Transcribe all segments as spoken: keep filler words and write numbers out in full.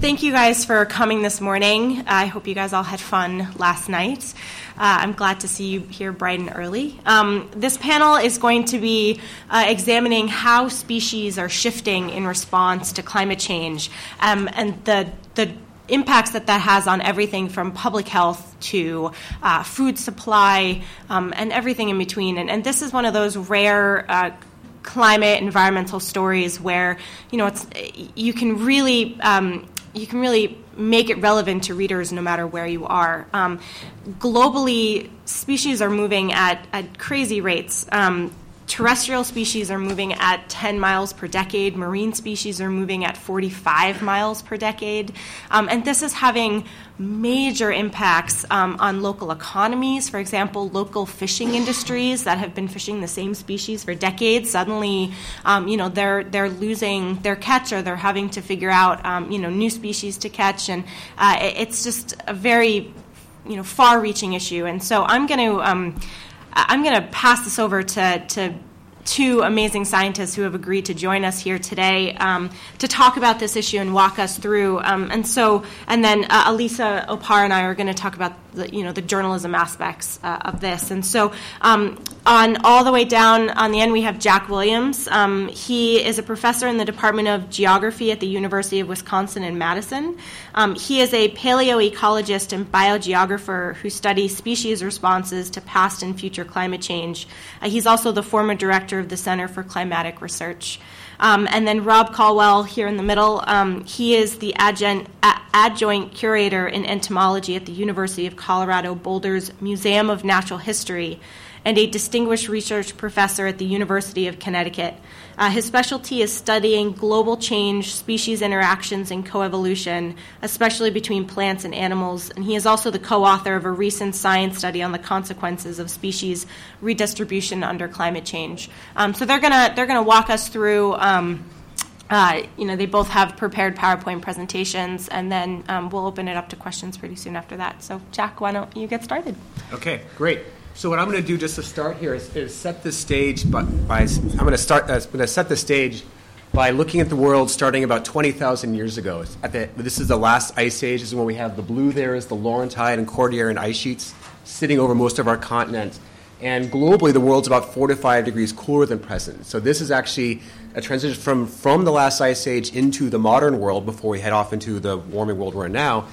thank you guys for coming this morning. I hope you guys all had fun last night. Uh, I'm glad to see you here bright and early. Um, this panel is going to be uh, examining how species are shifting in response to climate change um, and the the impacts that that has on everything from public health to uh, food supply um, and everything in between. And, and this is one of those rare uh, climate environmental stories where you know it's you can really um, you can really make it relevant to readers no matter where you are. Um, globally, species are moving at, at crazy rates. Um, terrestrial species are moving at ten miles per decade. Marine species are moving at forty-five miles per decade. Um, and this is having major impacts um, on local economies. For example, local fishing industries that have been fishing the same species for decades, suddenly, um, you know, they're they're losing their catch, or they're having to figure out, um, you know, new species to catch. And uh, it's just a very, you know, far-reaching issue. And so I'm going to um, I'm going to pass this over to, to two amazing scientists who have agreed to join us here today um, to talk about this issue and walk us through. Um, and so, and then uh, Elisa Opar and I are going to talk about the, you know, the journalism aspects uh, of this. And so, um, on all the way down on the end, we have Jack Williams. Um, he is a professor in the Department of Geography at the University of Wisconsin in Madison. Um, he is a paleoecologist and biogeographer who studies species responses to past and future climate change. Uh, he's also the former director of the Center for Climatic Research. Um, and then Rob Caldwell here in the middle. Um, he is the adjunct, a- adjunct curator in entomology at the University of Colorado Boulder's Museum of Natural History and a distinguished research professor at the University of Connecticut. Uh, his specialty is studying global change, species interactions, and coevolution, especially between plants and animals. And he is also the co-author of a recent science study on the consequences of species redistribution under climate change. Um, so they're gonna they're gonna walk us through. Um, uh, you know, they both have prepared PowerPoint presentations, and then um, we'll open it up to questions pretty soon after that. So, Jack, why don't you get started? Okay, great. So what I'm going to do just to start here is, is set the stage. By, by I'm going to start. Uh, I'm going to set the stage by looking at the world starting about twenty thousand years ago. At the, this is the last ice age. This is when we have the blue. There is the Laurentide and Cordilleran ice sheets sitting over most of our continent. And globally, the world's about four to five degrees cooler than present. So this is actually a transition from from the last ice age into the modern world before we head off into the warming world we're in now.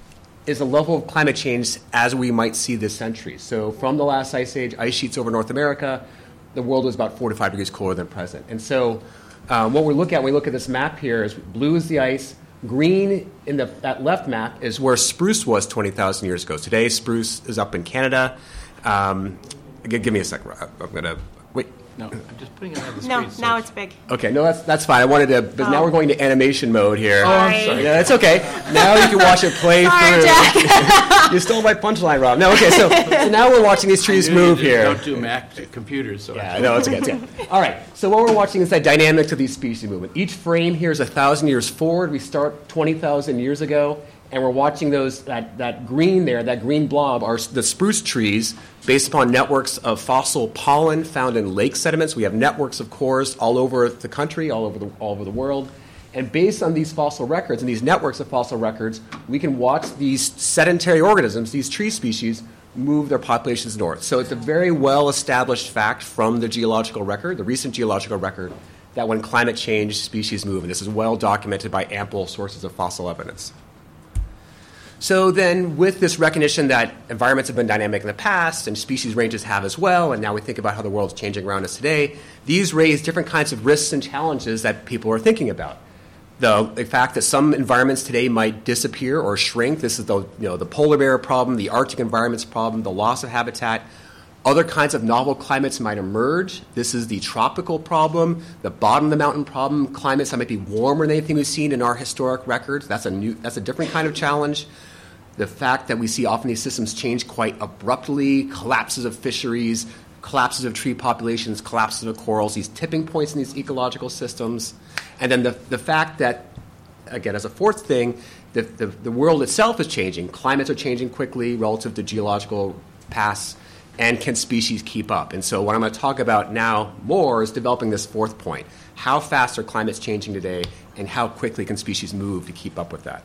Is the level of climate change as we might see this century. So from the last ice age, ice sheets over North America, the world was about four to five degrees cooler than present. And so um, what we look at when we look at this map here is blue is the ice, green in the, that left map is where spruce was twenty thousand years ago. Today, spruce is up in Canada. Um, give, give me a second. I'm going to, wait. No, I'm just putting it on the screen. No, so now it's big. Okay, no, that's that's fine. I wanted to, but oh. now we're going to animation mode here. Oh, I'm sorry. Yeah, that's okay. Now you can watch it play sorry, through. Jack. You stole my punchline, Rob. No, okay, so, so now we're watching these trees move here. Don't do Mac computers. So yeah, no, it's okay. It's okay. All right, so what we're watching is that dynamics of these species movement. Each frame here is a thousand years forward. We start twenty thousand years ago. And we're watching those that, that green there, that green blob, are the spruce trees based upon networks of fossil pollen found in lake sediments. We have networks of cores all over the country, all over the, all over the world. And based on these fossil records and these networks of fossil records, we can watch these sedentary organisms, these tree species, move their populations north. So it's a very well-established fact from the geological record, the recent geological record, that when climate change, species move. And this is well documented by ample sources of fossil evidence. So then with this recognition that environments have been dynamic in the past and species ranges have as well, and now we think about how the world's changing around us today, these raise different kinds of risks and challenges that people are thinking about. The, the fact that some environments today might disappear or shrink. This is the, you know, the polar bear problem, the Arctic environments problem, the loss of habitat. Other kinds of novel climates might emerge. This is the tropical problem, the bottom of the mountain problem, climates that might be warmer than anything we've seen in our historic records. That's a new, that's a different kind of challenge. The fact that we see often these systems change quite abruptly, collapses of fisheries, collapses of tree populations, collapses of corals, these tipping points in these ecological systems. And then the, the fact that, again, as a fourth thing, the, the, the world itself is changing. Climates are changing quickly relative to geological pasts, and can species keep up? And so what I'm going to talk about now more is developing this fourth point. How fast are climates changing today, and how quickly can species move to keep up with that.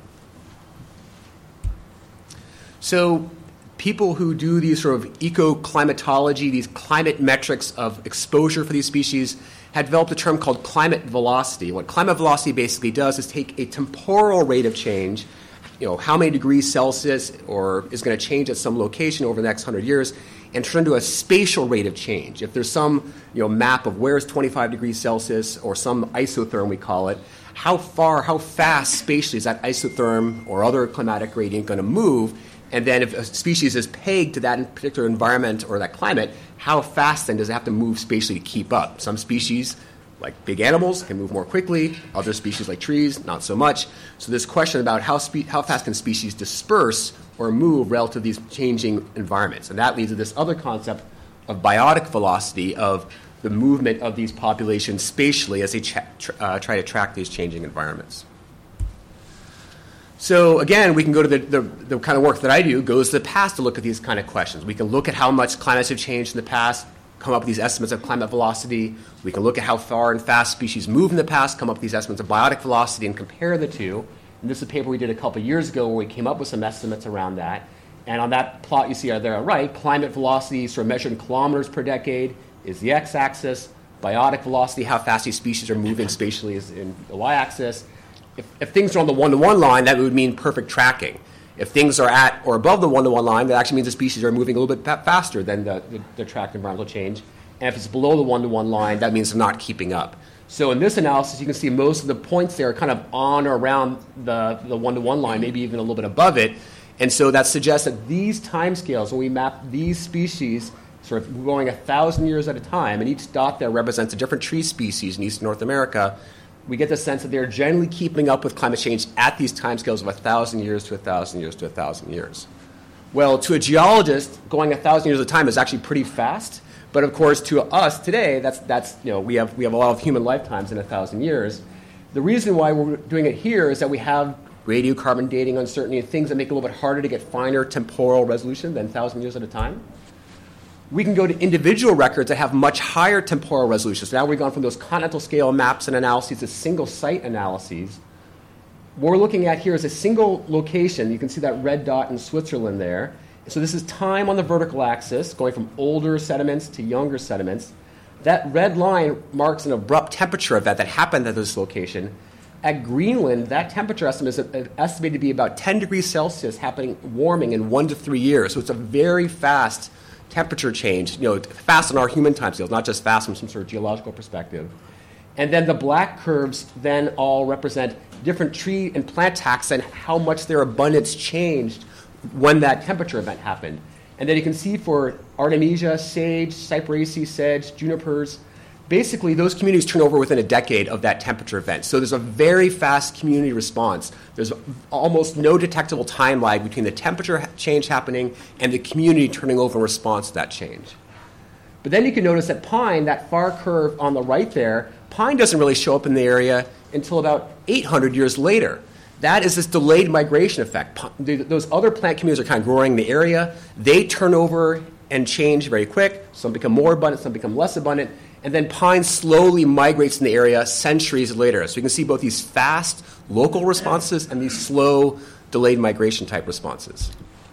So people who do these sort of ecoclimatology, these climate metrics of exposure for these species, had developed a term called climate velocity. What climate velocity basically does is take a temporal rate of change, you know, how many degrees Celsius or is going to change at some location over the next hundred years, and turn into a spatial rate of change. If there's some, you know, map of where's twenty-five degrees Celsius or some isotherm we call it, how far, how fast spatially is that isotherm or other climatic gradient going to move? And then if a species is pegged to that particular environment or that climate, how fast then does it have to move spatially to keep up? Some species, like big animals, can move more quickly. Other species, like trees, not so much. So this question about how, spe- how fast can species disperse or move relative to these changing environments. And that leads to this other concept of biotic velocity, of the movement of these populations spatially as they ch- tr- uh, try to track these changing environments. So again, we can go to the, the, the kind of work that I do, goes to the past to look at these kind of questions. We can look at how much climates have changed in the past, come up with these estimates of climate velocity. We can look at how far and fast species move in the past, come up with these estimates of biotic velocity, and compare the two. And this is a paper we did a couple years ago where we came up with some estimates around that. And on that plot you see there on the right, climate velocity sort of measured in kilometers per decade is the x-axis. Biotic velocity, how fast these species are moving spatially, is in the y-axis. If, if things are on the one-to-one line, that would mean perfect tracking. If things are at or above the one-to-one line, that actually means the species are moving a little bit faster than the, the, the tracked environmental change. And if it's below the one-to-one line, that means they're not keeping up. So in this analysis, you can see most of the points there are kind of on or around the, the one-to-one line, maybe even a little bit above it. And so that suggests that these timescales, when we map these species, sort of going a thousand years at a time, and each dot there represents a different tree species in East North America, we get the sense that they're generally keeping up with climate change at these timescales of one thousand years to one thousand years to one thousand years. Well, to a geologist, going one thousand years at a time is actually pretty fast. But of course, to us today, that's, that's you know, we have, we have a lot of human lifetimes in one thousand years. The reason why we're doing it here is that we have radiocarbon dating uncertainty and things that make it a little bit harder to get finer temporal resolution than one thousand years at a time. We can go to individual records that have much higher temporal resolution. So now we've gone from those continental scale maps and analyses to single site analyses. What we're looking at here is a single location. You can see that red dot in Switzerland there. So this is time on the vertical axis, going from older sediments to younger sediments. That red line marks an abrupt temperature event that happened at this location. At Greenland, that temperature estimate is estimated to be about ten degrees Celsius happening, warming in one to three years. So it's a very fast temperature change, you know, fast on our human timescales, not just fast from some sort of geological perspective. And then the black curves then all represent different tree and plant taxa and how much their abundance changed when that temperature event happened. And then you can see for Artemisia, sage, cyperaceae, sedge, junipers, basically those communities turn over within a decade of that temperature event. So there's a very fast community response. There's almost no detectable time lag between the temperature change happening and the community turning over in response to that change. But then you can notice that pine, that far curve on the right there, pine doesn't really show up in the area until about eight hundred years later. That is this delayed migration effect. Those other plant communities are kind of growing in the area. They turn over and change very quick. Some become more abundant, some become less abundant. And then pine slowly migrates in the area centuries later. So you can see both these fast local responses and these slow delayed migration type responses.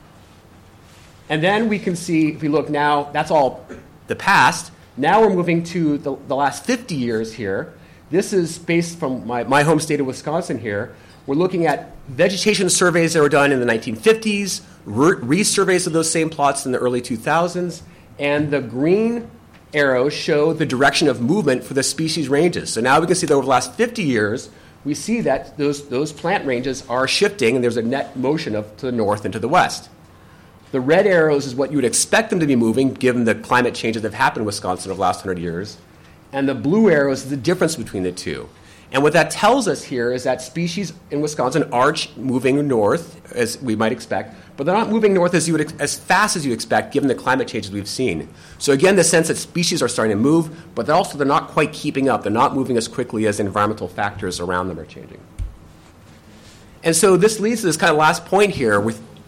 And then we can see, if we look now, that's all the past. Now we're moving to the, the last fifty years here. This is based from my, my home state of Wisconsin here. We're looking at vegetation surveys that were done in the nineteen fifties, re- resurveys of those same plots in the early two thousands, and the green arrows show the direction of movement for the species ranges. So now we can see that over the last fifty years, we see that those, those plant ranges are shifting, and there's a net motion of to the north and to the west. The red arrows is what you would expect them to be moving, given the climate changes that have happened in Wisconsin over the last hundred years. And the blue arrows is the difference between the two. And what that tells us here is that species in Wisconsin are moving north, as we might expect, but they're not moving north as you would, as fast as you expect, given the climate changes we've seen. So again, the sense that species are starting to move, but they're also they're not quite keeping up. They're not moving as quickly as the environmental factors around them are changing. And so this leads to this kind of last point here with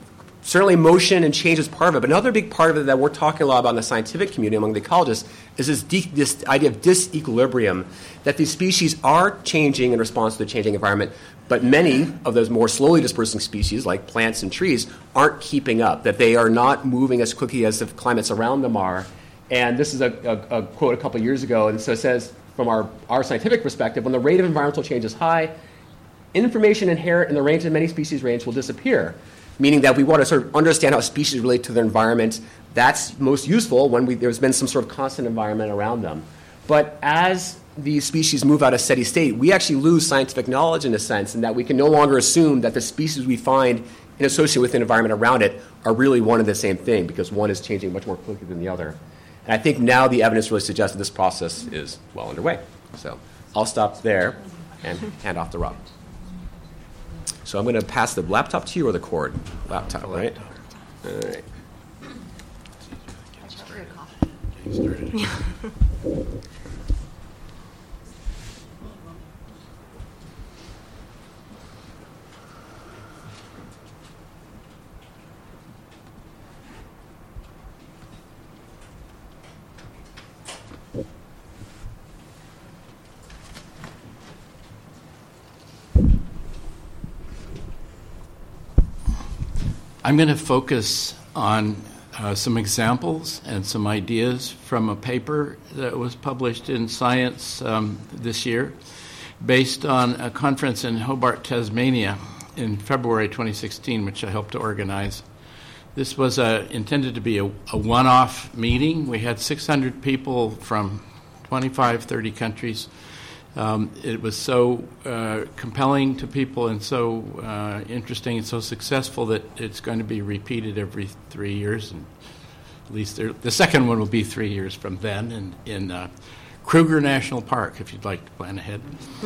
certainly motion and change is part of it. But another big part of it that we're talking a lot about in the scientific community among the ecologists is this, de- this idea of disequilibrium, that these species are changing in response to the changing environment, but many of those more slowly dispersing species, like plants and trees, aren't keeping up, that they are not moving as quickly as the climates around them are. And this is a, a, a quote a couple years ago, and so it says, from our, our scientific perspective, when the rate of environmental change is high, information inherent in the range of many species range will disappear, meaning that we want to sort of understand how species relate to their environment. That's most useful when we, there's been some sort of constant environment around them. But as these species move out of steady state, we actually lose scientific knowledge in a sense, in that we can no longer assume that the species we find in association with the environment around it are really one and the same thing, because one is changing much more quickly than the other. And I think now the evidence really suggests that this process is well underway. So I'll stop there and hand off to Rob. So I'm going to pass the laptop to you or the cord? Laptop, right? All right. I'm going to focus on uh, some examples and some ideas from a paper that was published in Science um, this year, based on a conference in Hobart, Tasmania in February twenty sixteen, which I helped to organize. This was uh, intended to be a, a one-off meeting. We had six hundred people from twenty-five, thirty countries. Um, it was so uh, compelling to people and so uh, interesting and so successful that it's going to be repeated every three years. And at least there, the second one will be three years from then in, in uh, Kruger National Park, if you'd like to plan ahead.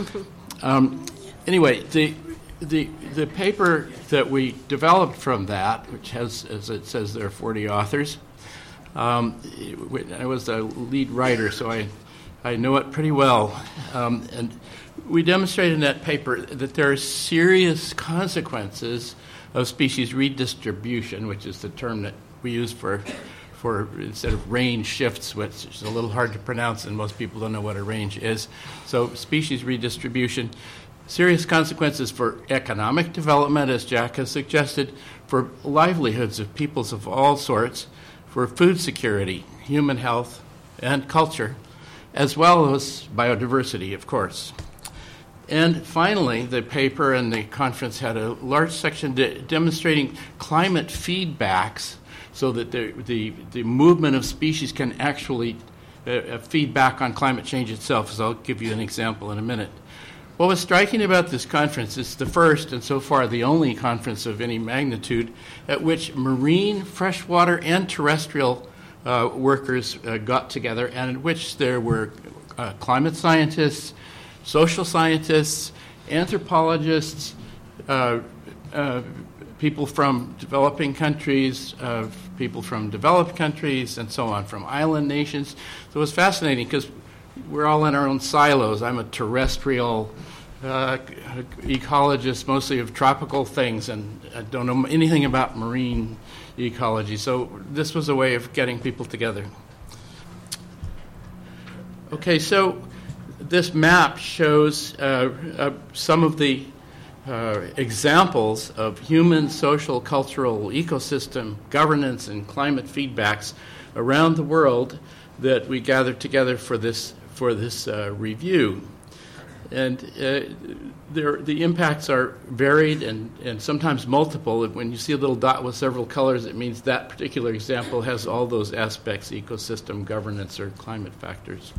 um, anyway, the, the, the paper that we developed from that, which has, as it says there, forty authors, um, I was the lead writer, so I I know it pretty well. Um, and we demonstrated in that paper that there are serious consequences of species redistribution, which is the term that we use for, for instead of range shifts, which is a little hard to pronounce, and most people don't know what a range is. So species redistribution, serious consequences for economic development, as Jack has suggested, for livelihoods of peoples of all sorts, for food security, human health, and culture, as well as biodiversity, of course. And finally, the paper and the conference had a large section de- demonstrating climate feedbacks, so that the, the, the movement of species can actually uh, feed back on climate change itself. So I'll give you an example in a minute. What was striking about this conference is the first, and so far the only conference of any magnitude, at which marine, freshwater, and terrestrial Uh, workers uh, got together, and in which there were uh, climate scientists, social scientists, anthropologists, uh, uh, people from developing countries, uh, people from developed countries, and so on, from island nations. So it was fascinating because we're all in our own silos. I'm a terrestrial uh, ecologist, mostly of tropical things, and I don't know anything about marine ecology. So this was a way of getting people together. Okay, so this map shows uh, uh, some of the uh, examples of human, social, cultural, ecosystem, governance, and climate feedbacks around the world that we gathered together for this for this uh, review. And uh, there, the impacts are varied and, and sometimes multiple. When you see a little dot with several colors, it means that particular example has all those aspects, ecosystem, governance, or climate factors.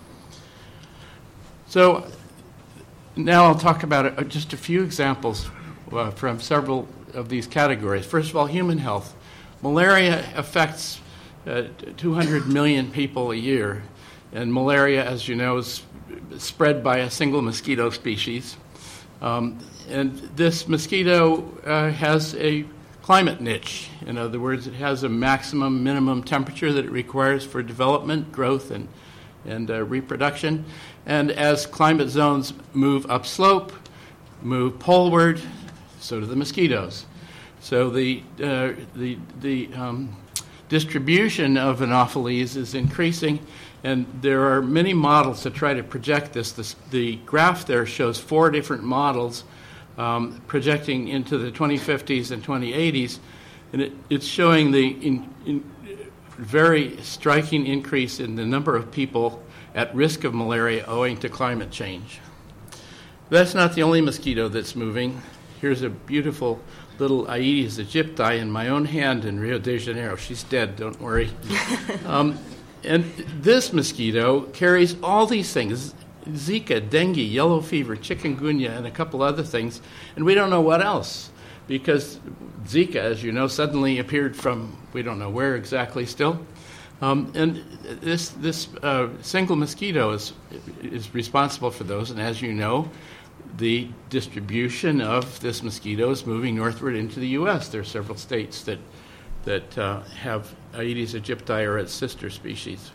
So now I'll talk about uh, just a few examples uh, from several of these categories. First of all, human health. Malaria affects uh, two hundred million people a year, and malaria, as you know, is spread by a single mosquito species. Um, and this mosquito uh, has a climate niche. In other words, it has a maximum minimum temperature that it requires for development, growth, and, and uh, reproduction. And as climate zones move upslope, move poleward, so do the mosquitoes. So the uh, the the um, distribution of Anopheles is increasing, and there are many models to try to project this. This the graph there shows four different models um, projecting into the twenty fifties and twenty eighties, and it, it's showing the in, in very striking increase in the number of people at risk of malaria owing to climate change. That's not the only mosquito that's moving. Here's a beautiful little Aedes aegypti in my own hand in Rio de Janeiro. She's dead, don't worry. um, and this mosquito carries all these things: Zika, dengue, yellow fever, chikungunya, and a couple other things. And we don't know what else, because Zika, as you know, suddenly appeared from we don't know where exactly still. Um, and this this uh, single mosquito is is responsible for those. And as you know, the distribution of this mosquito is moving northward into the U S There are several states that that uh, have Aedes aegypti or its sister species.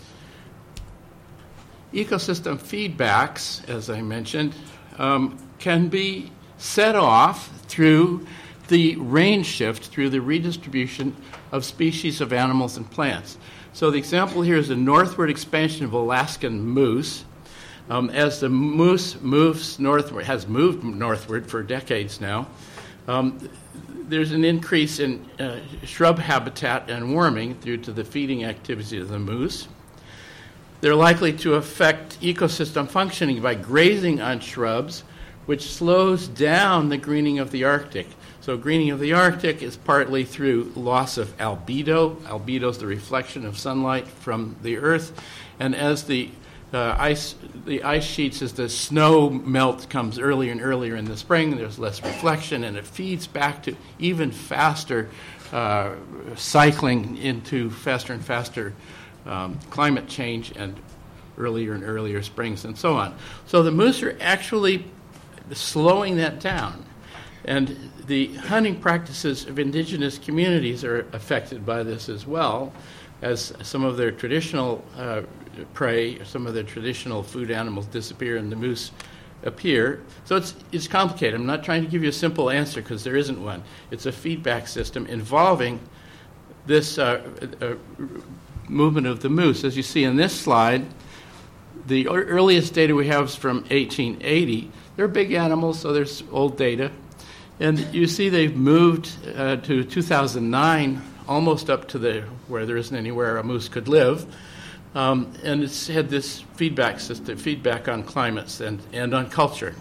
Ecosystem feedbacks, as I mentioned, um, can be set off through the range shift, through the redistribution of species of animals and plants. So the example here is the northward expansion of Alaskan moose. Um, as the moose moves northward, has moved northward for decades now, um, there's an increase in uh, shrub habitat and warming due to the feeding activity of the moose. They're likely to affect ecosystem functioning by grazing on shrubs, which slows down the greening of the Arctic. So greening of the Arctic is partly through loss of albedo. Albedo is the reflection of sunlight from the Earth. And as the uh, ice the ice sheets, as the snow melt comes earlier and earlier in the spring, there's less reflection, and it feeds back to even faster uh, cycling into faster and faster um, climate change and earlier and earlier springs and so on. So the moose are actually slowing that down. And the hunting practices of indigenous communities are affected by this as well, as some of their traditional uh, prey, some of their traditional food animals disappear and the moose appear. So it's it's complicated. I'm not trying to give you a simple answer because there isn't one. It's a feedback system involving this uh, uh, movement of the moose. As you see in this slide, the earliest data we have is from eighteen eighty. They're big animals, so there's old data. And you see they've moved uh, to two thousand nine, almost up to the where there isn't anywhere a moose could live. Um, and it's had this feedback system, feedback on climates and, and on culture.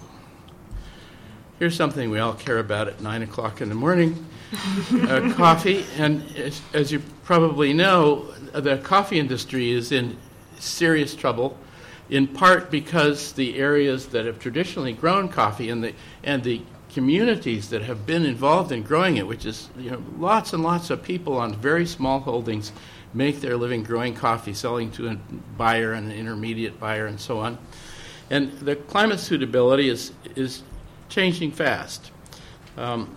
Here's something we all care about at nine o'clock in the morning, uh, coffee. And as, as you probably know, the coffee industry is in serious trouble, in part because the areas that have traditionally grown coffee and the and the communities that have been involved in growing it, which is, you know, lots and lots of people on very small holdings make their living growing coffee, selling to a buyer and an intermediate buyer and so on. And the climate suitability is is changing fast. Um,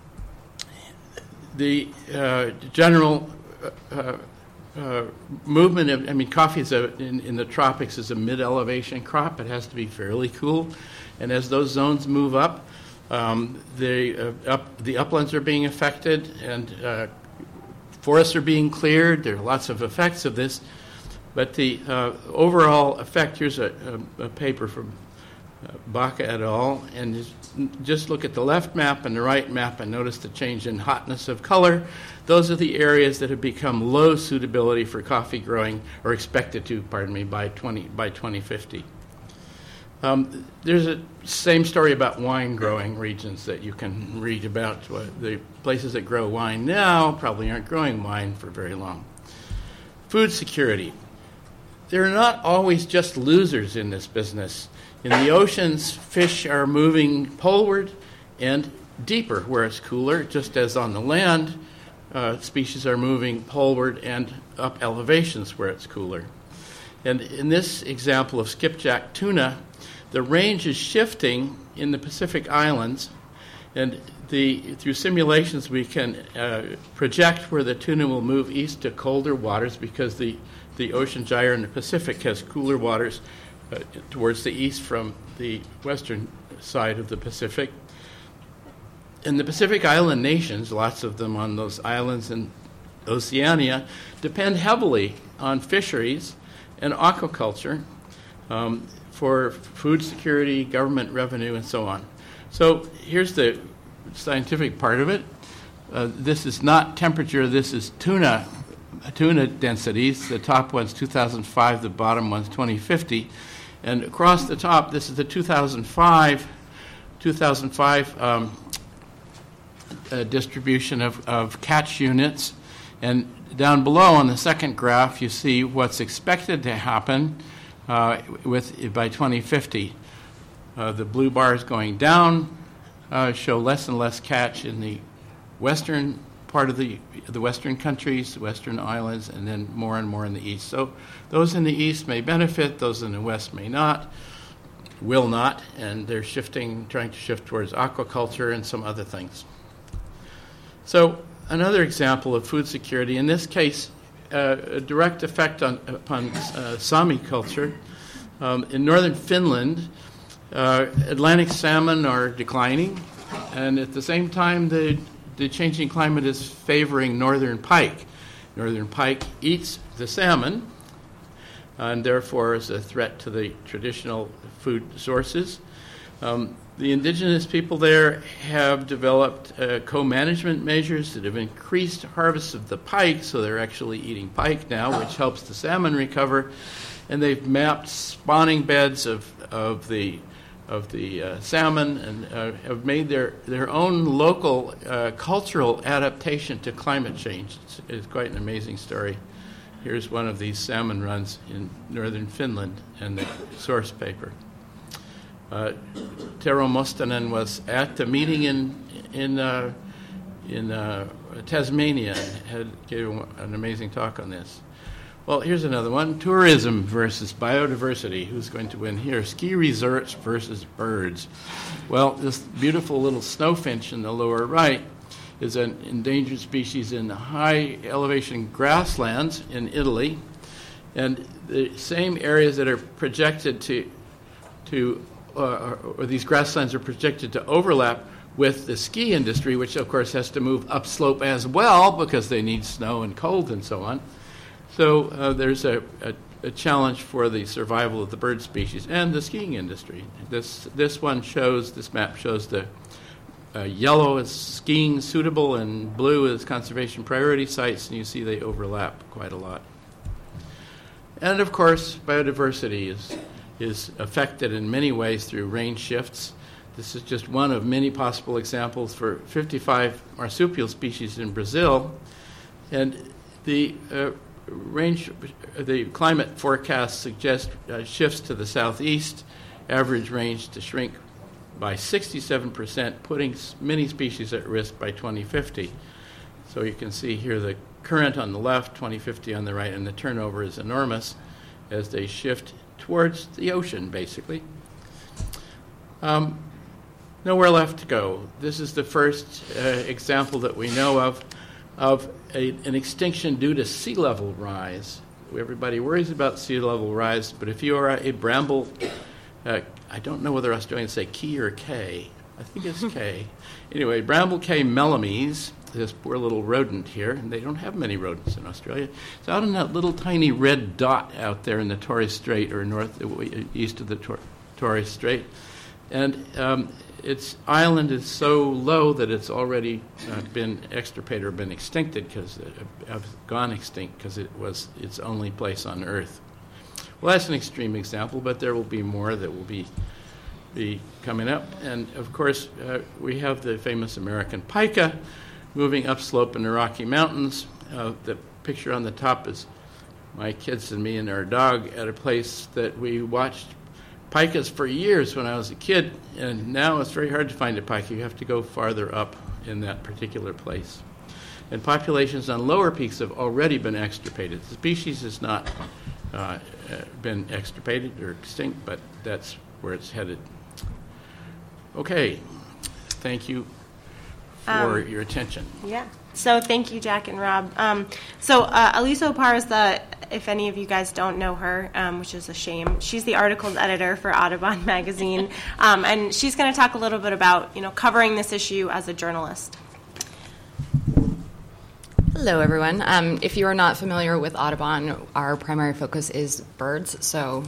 the uh, general uh, uh, movement of, I mean, coffee is a, in, in the tropics is a mid-elevation crop. It has to be fairly cool. And as those zones move up, Um, the, uh, up, the uplands are being affected, and uh, forests are being cleared. There are lots of effects of this. But the uh, overall effect, here's a, a, a paper from uh, Baca et al., and just, just look at the left map and the right map and notice the change in hotness of color. Those are the areas that have become low suitability for coffee growing, or expected to, pardon me, by twenty by twenty fifty. Um, there's a same story about wine growing regions that you can read about. The places that grow wine now probably aren't growing wine for very long. Food security. There are not always just losers in this business. In the oceans, fish are moving poleward and deeper where it's cooler, just as on the land, uh, species are moving poleward and up elevations where it's cooler. And in this example of skipjack tuna, the range is shifting in the Pacific Islands, and the through simulations we can uh, project where the tuna will move east to colder waters, because the, the ocean gyre in the Pacific has cooler waters uh, towards the east from the western side of the Pacific. and the Pacific Island nations, lots of them on those islands in Oceania, depend heavily on fisheries and aquaculture um, for food security, government revenue, and so on. So here's the scientific part of it. Uh, this is not temperature, this is tuna, tuna densities. The top one's two thousand five, the bottom one's twenty fifty. And across the top, this is the two thousand five, two thousand five um, uh, distribution of, of catch units. And down below on the second graph, you see what's expected to happen uh, with by twenty fifty. Uh, the blue bars going down uh, show less and less catch in the western part of the the western countries, the western islands, and then more and more in the east. So those in the east may benefit, those in the west may not, will not, and they're shifting, trying to shift towards aquaculture and some other things. So another example of food security, in this case, uh, a direct effect on, upon uh, Sami culture. Um, in northern Finland, uh, Atlantic salmon are declining, and at the same time, the The changing climate is favoring northern pike. Northern pike eats the salmon and therefore is a threat to the traditional food sources. Um, the indigenous people there have developed uh, co-management measures that have increased harvests of the pike, so they're actually eating pike now, which helps the salmon recover. And they've mapped spawning beds of, of the of the uh, salmon and uh, have made their, their own local uh, cultural adaptation to climate change. It's, it's quite an amazing story. Here's one of these salmon runs in northern Finland and the source paper. Uh, Tero Mustonen was at the meeting in in uh, in uh, Tasmania and had gave an amazing talk on this. Well, here's another one. Tourism versus biodiversity. Who's going to win here? Ski resorts versus birds. Well, this beautiful little snowfinch in the lower right is an endangered species in high elevation grasslands in Italy. And the same areas that are projected to, to uh, or these grasslands are projected to overlap with the ski industry, which of course has to move upslope as well because they need snow and cold and so on. So uh, there's a, a, a challenge for the survival of the bird species and the skiing industry. This this one shows, this map shows the uh, yellow is skiing suitable and blue is conservation priority sites, and you see they overlap quite a lot. And of course, biodiversity is, is affected in many ways through range shifts. This is just one of many possible examples for fifty-five marsupial species in Brazil. And the uh, range, the climate forecasts suggest uh, shifts to the southeast, average range to shrink by sixty-seven percent, putting many species at risk by twenty fifty. So you can see here the current on the left, twenty fifty on the right, and the turnover is enormous as they shift towards the ocean, basically. Um, nowhere left to go. This is the first uh, example that we know of of a, an extinction due to sea level rise. Everybody worries about sea level rise, but if you are a bramble, uh, I don't know whether Australians say key or K. I think it's K. Anyway, bramble K melames, this poor little rodent here, and they don't have many rodents in Australia. It's out in that little tiny red dot out there in the Torres Strait, or north, east of the Tor- Torres Strait. And um, its island is so low that it's already uh, been extirpated or been extincted because it have gone extinct because it was its only place on Earth. Well, that's an extreme example, but there will be more that will be be coming up. And of course, uh, we have the famous American pika moving upslope in the Rocky Mountains. Uh, the picture on the top is my kids and me and our dog at a place that we watched pikas for years when I was a kid, and now it's very hard to find a pika. You have to go farther up in that particular place. And populations on lower peaks have already been extirpated. The species has not uh, uh, been extirpated or extinct, but that's where it's headed. Okay, thank you for um, your attention. Yeah. So thank you, Jack and Rob. Um, so uh, Aliso Parra is the if any of you guys don't know her, um, which is a shame, she's the articles editor for Audubon magazine, um, and she's going to talk a little bit about, you know, covering this issue as a journalist. Hello, everyone. Um, if you are not familiar with Audubon, our primary focus is birds, so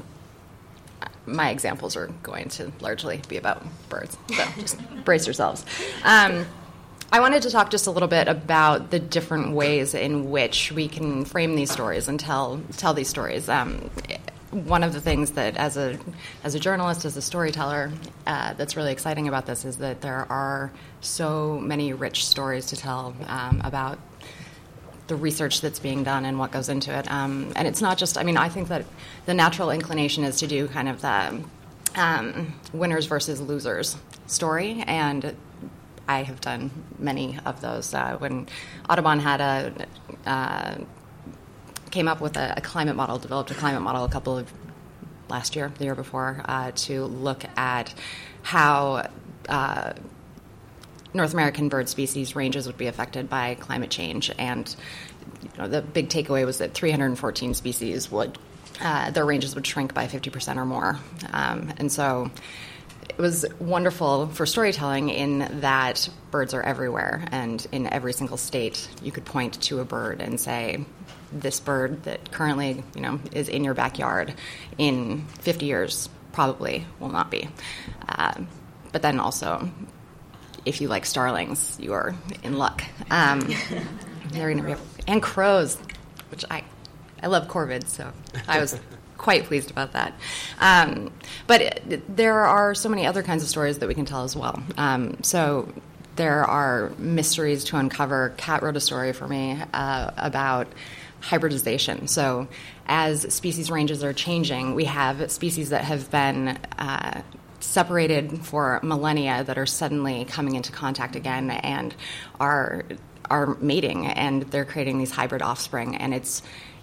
my examples are going to largely be about birds, so just brace yourselves. Um, I wanted to talk just a little bit about the different ways in which we can frame these stories and tell tell these stories. Um, one of the things that, as a as a journalist, as a storyteller, uh, that's really exciting about this is that there are so many rich stories to tell um, about the research that's being done and what goes into it. Um, and it's not just, I mean, I think that the natural inclination is to do kind of the um, winners versus losers story, and I have done many of those. Uh, when Audubon had a uh, came up with a, a climate model, developed a climate model a couple of last year, the year before, uh, to look at how uh, North American bird species ranges would be affected by climate change. And you know, the big takeaway was that three hundred fourteen species would uh, their ranges would shrink by fifty percent or more. Um, and so it was wonderful for storytelling in that birds are everywhere, and in every single state you could point to a bird and say, this bird that currently, you know, is in your backyard in fifty years probably will not be. Uh, but then also, if you like starlings, you are in luck. Um, they're gonna be, and crows, which I, I love corvids, so I was quite pleased about that. Um, but it, there are so many other kinds of stories that we can tell as well. Um, so there are mysteries to uncover. Kat wrote a story for me uh, about hybridization. So as species ranges are changing, we have species that have been uh, separated for millennia that are suddenly coming into contact again and are are mating, and they're creating these hybrid offspring. And it's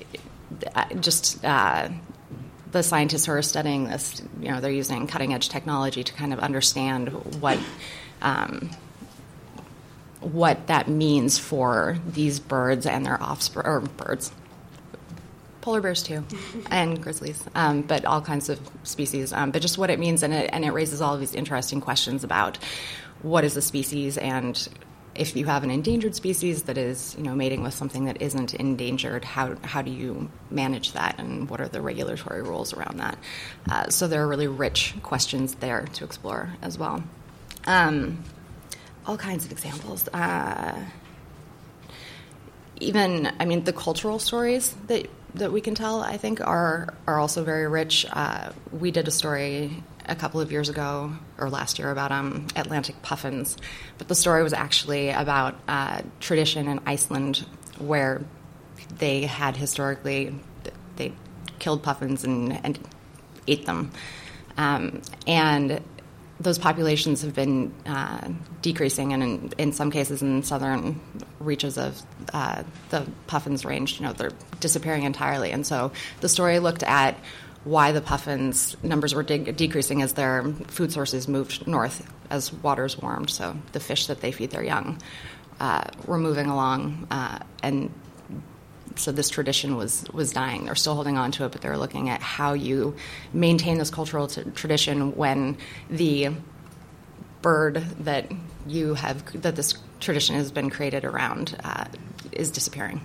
just uh, the scientists who are studying this, you know, they're using cutting edge technology to kind of understand what um, what that means for these birds and their offspring, or birds, polar bears too, and grizzlies, um, but all kinds of species. Um, but just what it means, and it and it raises all of these interesting questions about what is a species, and if you have an endangered species that is, you know, mating with something that isn't endangered, how how do you manage that, and what are the regulatory rules around that? Uh, so there are really rich questions there to explore as well. Um, all kinds of examples. Uh, even, I mean, the cultural stories that that we can tell, I think, are are also very rich. Uh, we did a story a couple of years ago, or last year, about um, Atlantic puffins, but the story was actually about uh, tradition in Iceland, where they had historically, they killed puffins and, and ate them. Um, and those populations have been uh, decreasing, and in, in some cases in southern reaches of uh, the puffins range, you know, they're disappearing entirely. And so the story looked at why the puffins' numbers were de- decreasing as their food sources moved north as waters warmed. So the fish that they feed their young uh, were moving along, uh, and so this tradition was was dying. They're still holding on to it, but they're looking at how you maintain this cultural t- tradition when the bird that you have, that this tradition has been created around, uh, is disappearing.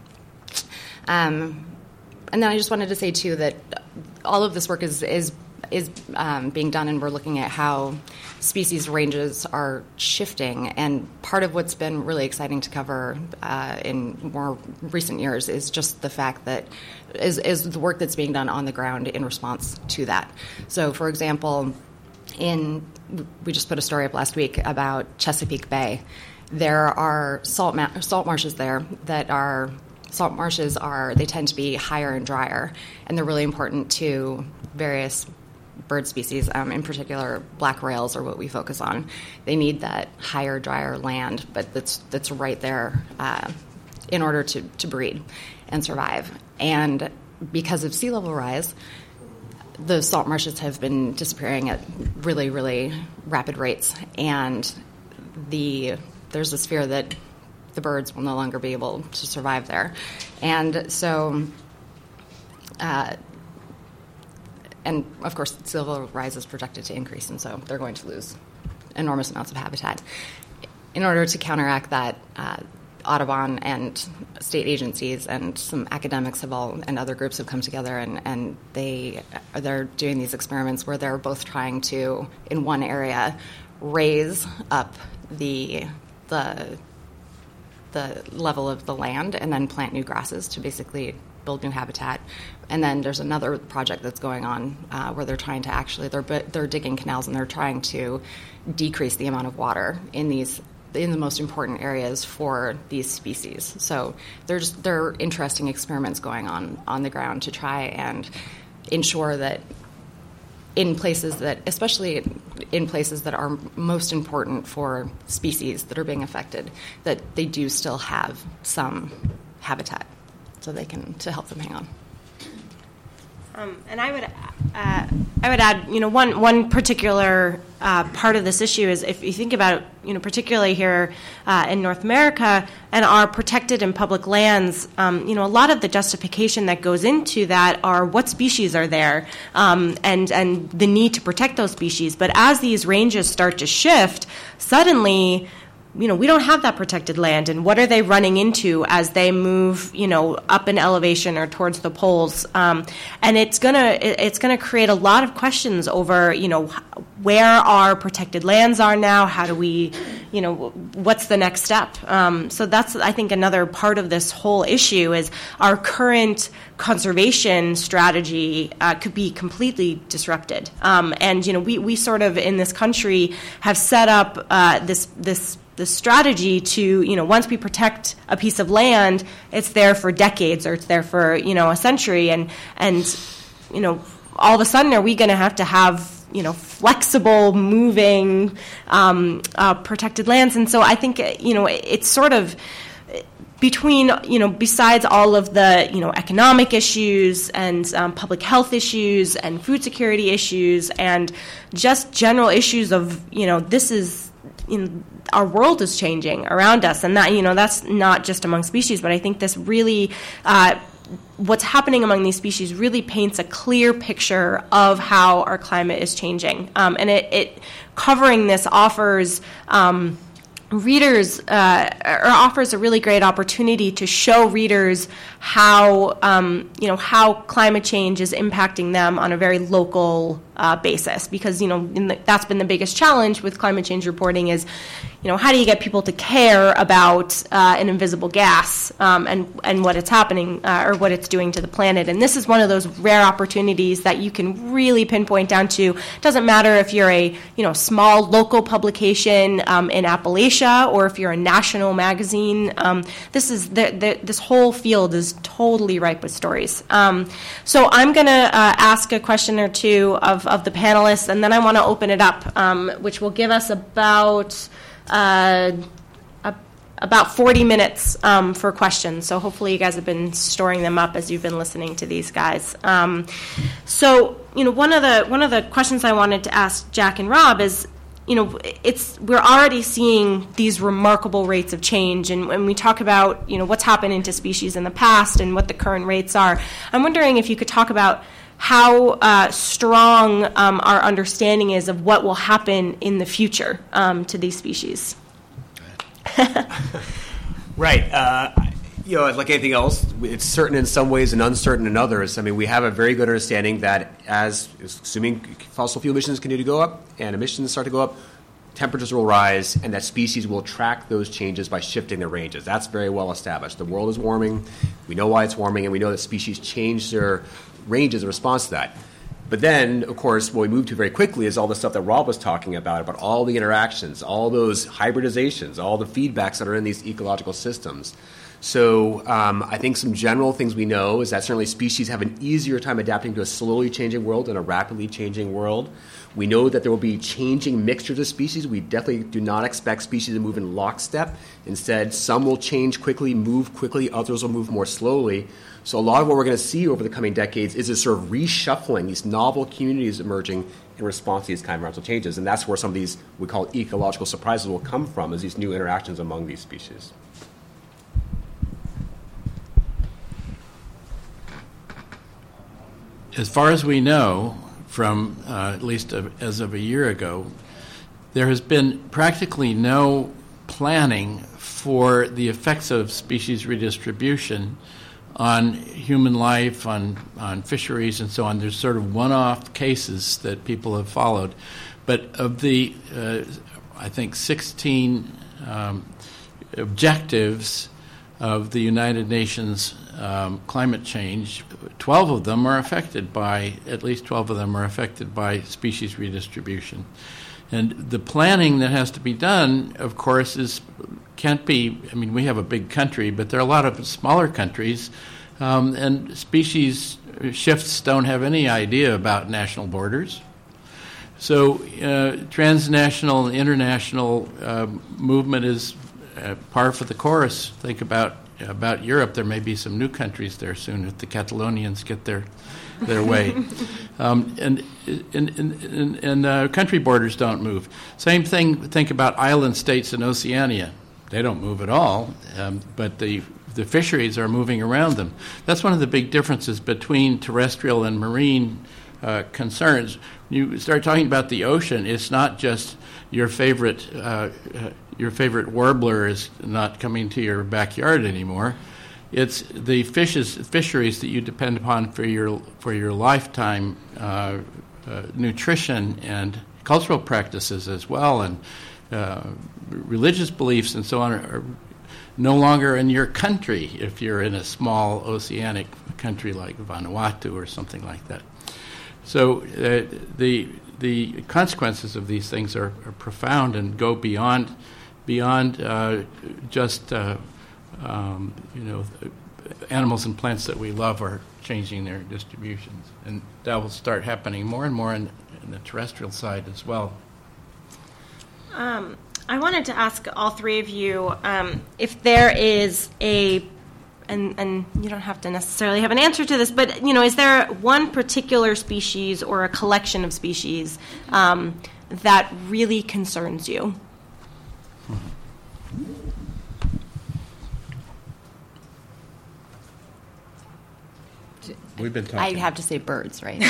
Um, and then I just wanted to say too that all of this work is is is um, being done, and we're looking at how species ranges are shifting. And part of what's been really exciting to cover uh, in more recent years is just the fact that is, is the work that's being done on the ground in response to that. So, for example, in we just put a story up last week about Chesapeake Bay. There are salt ma- salt marshes there that are salt marshes are they tend to be higher and drier, and they're really important to various bird species, um, in particular black rails are what we focus on. They need that higher, drier land, but that's that's right there uh, in order to, to breed and survive. And because of sea level rise, the salt marshes have been disappearing at really, really rapid rates. And the there's this fear that the birds will no longer be able to survive there. And so Uh, and, of course, sea level rise is projected to increase, and so they're going to lose enormous amounts of habitat. In order to counteract that, uh, Audubon and state agencies and some academics have all and other groups have come together, and, and they they're doing these experiments where they're both trying to, in one area, raise up the the the level of the land and then plant new grasses to basically build new habitat. And then there's another project that's going on uh, where they're trying to actually they're they're digging canals and they're trying to decrease the amount of water in these in the most important areas for these species. So there's there are interesting experiments going on on the ground to try and ensure that in places that, especially in places that are most important for species that are being affected, that they do still have some habitat so they can, to help them hang on. Um, and I would, uh, I would add, you know, one one particular uh, part of this issue is if you think about, you know, particularly here uh, in North America and our protected and public lands, um, you know, a lot of the justification that goes into that are what species are there um, and and the need to protect those species. But as these ranges start to shift, suddenly, you know, we don't have that protected land, and what are they running into as they move, you know, up in elevation or towards the poles? Um, and it's gonna it's gonna create a lot of questions over, you know, where our protected lands are now. How do we, you know, what's the next step? Um, so that's, I think, another part of this whole issue is our current conservation strategy uh, could be completely disrupted. Um, and you know, we we sort of in this country have set up uh, this this. the strategy to, you know, once we protect a piece of land, it's there for decades or it's there for, you know, a century. And, and you know, all of a sudden are we going to have to have, you know, flexible, moving, um, uh, protected lands? And so I think, you know, it's sort of between, you know, besides all of the, you know, economic issues and um, public health issues and food security issues and just general issues of, you know, this is, in our world is changing around us, and that, you know, that's not just among species, but I think this really, uh, what's happening among these species really paints a clear picture of how our climate is changing, um, and it, it covering this offers um, readers uh, or offers a really great opportunity to show readers how um, you know how climate change is impacting them on a very local uh, basis, because you know in the, that's been the biggest challenge with climate change reporting is, you know, how do you get people to care about uh, an invisible gas um, and and what it's happening uh, or what it's doing to the planet? And this is one of those rare opportunities that you can really pinpoint down to. It doesn't matter if you're a you know small local publication um, in Appalachia or if you're a national magazine. Um, this is the, the, this whole field is totally ripe with stories. Um, so I'm going to uh, ask a question or two of, of the panelists, and then I want to open it up, um, which will give us about uh, a, about forty minutes um, for questions. So hopefully you guys have been storing them up as you've been listening to these guys. Um, so you know, one of the one of the questions I wanted to ask Jack and Rob is, you know, it's we're already seeing these remarkable rates of change, and when we talk about, you know, what's happened to species in the past and what the current rates are, I'm wondering if you could talk about how uh, strong um, our understanding is of what will happen in the future um, to these species. Right. Uh, you know, like anything else, it's certain in some ways and uncertain in others. I mean, we have a very good understanding that as, assuming fossil fuel emissions continue to go up and emissions start to go up, temperatures will rise, and that species will track those changes by shifting their ranges. That's very well established. The world is warming. We know why it's warming, and we know that species change their ranges in response to that. But then, of course, what we move to very quickly is all the stuff that Rob was talking about, about all the interactions, all those hybridizations, all the feedbacks that are in these ecological systems. So um, I think some general things we know is that certainly species have an easier time adapting to a slowly changing world than a rapidly changing world. We know that there will be changing mixtures of species. We definitely do not expect species to move in lockstep. Instead, some will change quickly, move quickly, others will move more slowly. So a lot of what we're going to see over the coming decades is this sort of reshuffling, these novel communities emerging in response to these kind of environmental changes. And that's where some of these, we call it ecological surprises, will come from, is these new interactions among these species. as far as we know, from uh, at least a, as of a year ago, there has been practically no planning for the effects of species redistribution on human life, on, on fisheries, and so on. There's sort of one-off cases that people have followed. But of the, uh, I think, sixteen um, objectives of the United Nations um, climate change, twelve of them are affected by, at least twelve of them are affected by species redistribution. And the planning that has to be done, of course, is can't be, I mean, we have a big country, but there are a lot of smaller countries, um, and species shifts don't have any idea about national borders. So uh, transnational and international uh, movement is uh, par for the course. Think about about Europe. There may be some new countries there soon if the Catalonians get their their way. Um, and and, and, and uh, country borders don't move. Same thing, think about island states in Oceania. They don't move at all, um, but the the fisheries are moving around them. That's one of the big differences between terrestrial and marine uh, concerns. When you start talking about the ocean, it's not just your favorite uh, uh, your favorite warbler is not coming to your backyard anymore. It's the fishes, fisheries that you depend upon for your for your lifetime uh, uh, nutrition and cultural practices as well, and uh, religious beliefs and so on are, are no longer in your country if you're in a small oceanic country like Vanuatu or something like that. So uh, the the consequences of these things are, are profound and go beyond beyond uh, just uh, um, you know animals and plants that we love are changing their distributions, and that will start happening more and more in, in the terrestrial side as well. Um, I wanted to ask all three of you um, if there is a, and, and you don't have to necessarily have an answer to this, but you know, is there one particular species or a collection of species um, that really concerns you? We've been talking. I'd have to say birds, right?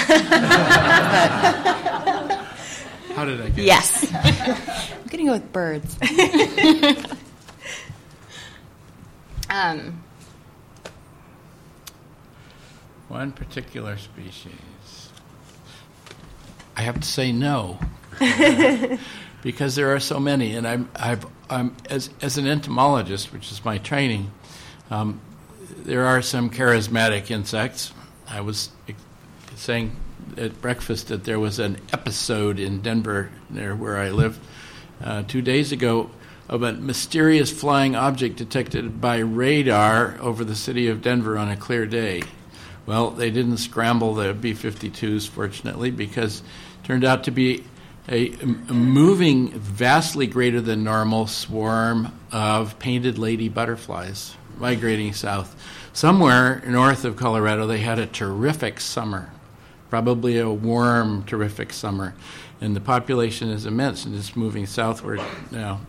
How did I get Yes. I'm going to go with birds. um, One particular species. I have to say no, because there are so many, and I'm, I've, I'm as as an entomologist, which is my training. Um, there are some charismatic insects. I was saying at breakfast that there was an episode in Denver, near where I live, uh, two days ago, of a mysterious flying object detected by radar over the city of Denver on a clear day. Well, they didn't scramble the B fifty-twos, fortunately, because it turned out to be a, a moving, vastly greater than normal swarm of painted lady butterflies migrating south. Somewhere north of Colorado, they had a terrific summer, probably a warm, terrific summer, and the population is immense and it's moving southward now.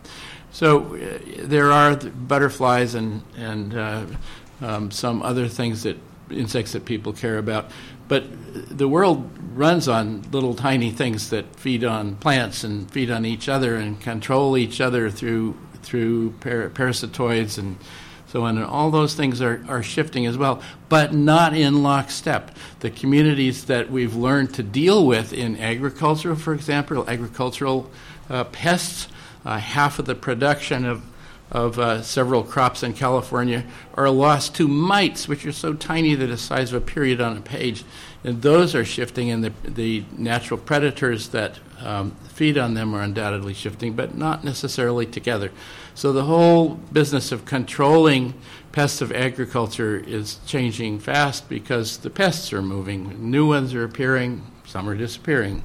So uh, there are butterflies and and uh, um, some other things that insects that people care about, but the world runs on little tiny things that feed on plants and feed on each other and control each other through through par- parasitoids and so on, and all those things are, are shifting as well, but not in lockstep. The communities that we've learned to deal with in agriculture, for example, agricultural uh, pests, uh, half of the production of of uh, several crops in California are lost to mites, which are so tiny they're the size of a period on a page. And those are shifting, and the, the natural predators that um, feed on them are undoubtedly shifting, but not necessarily together. So the whole business of controlling pests of agriculture is changing fast because the pests are moving. New ones are appearing, some are disappearing.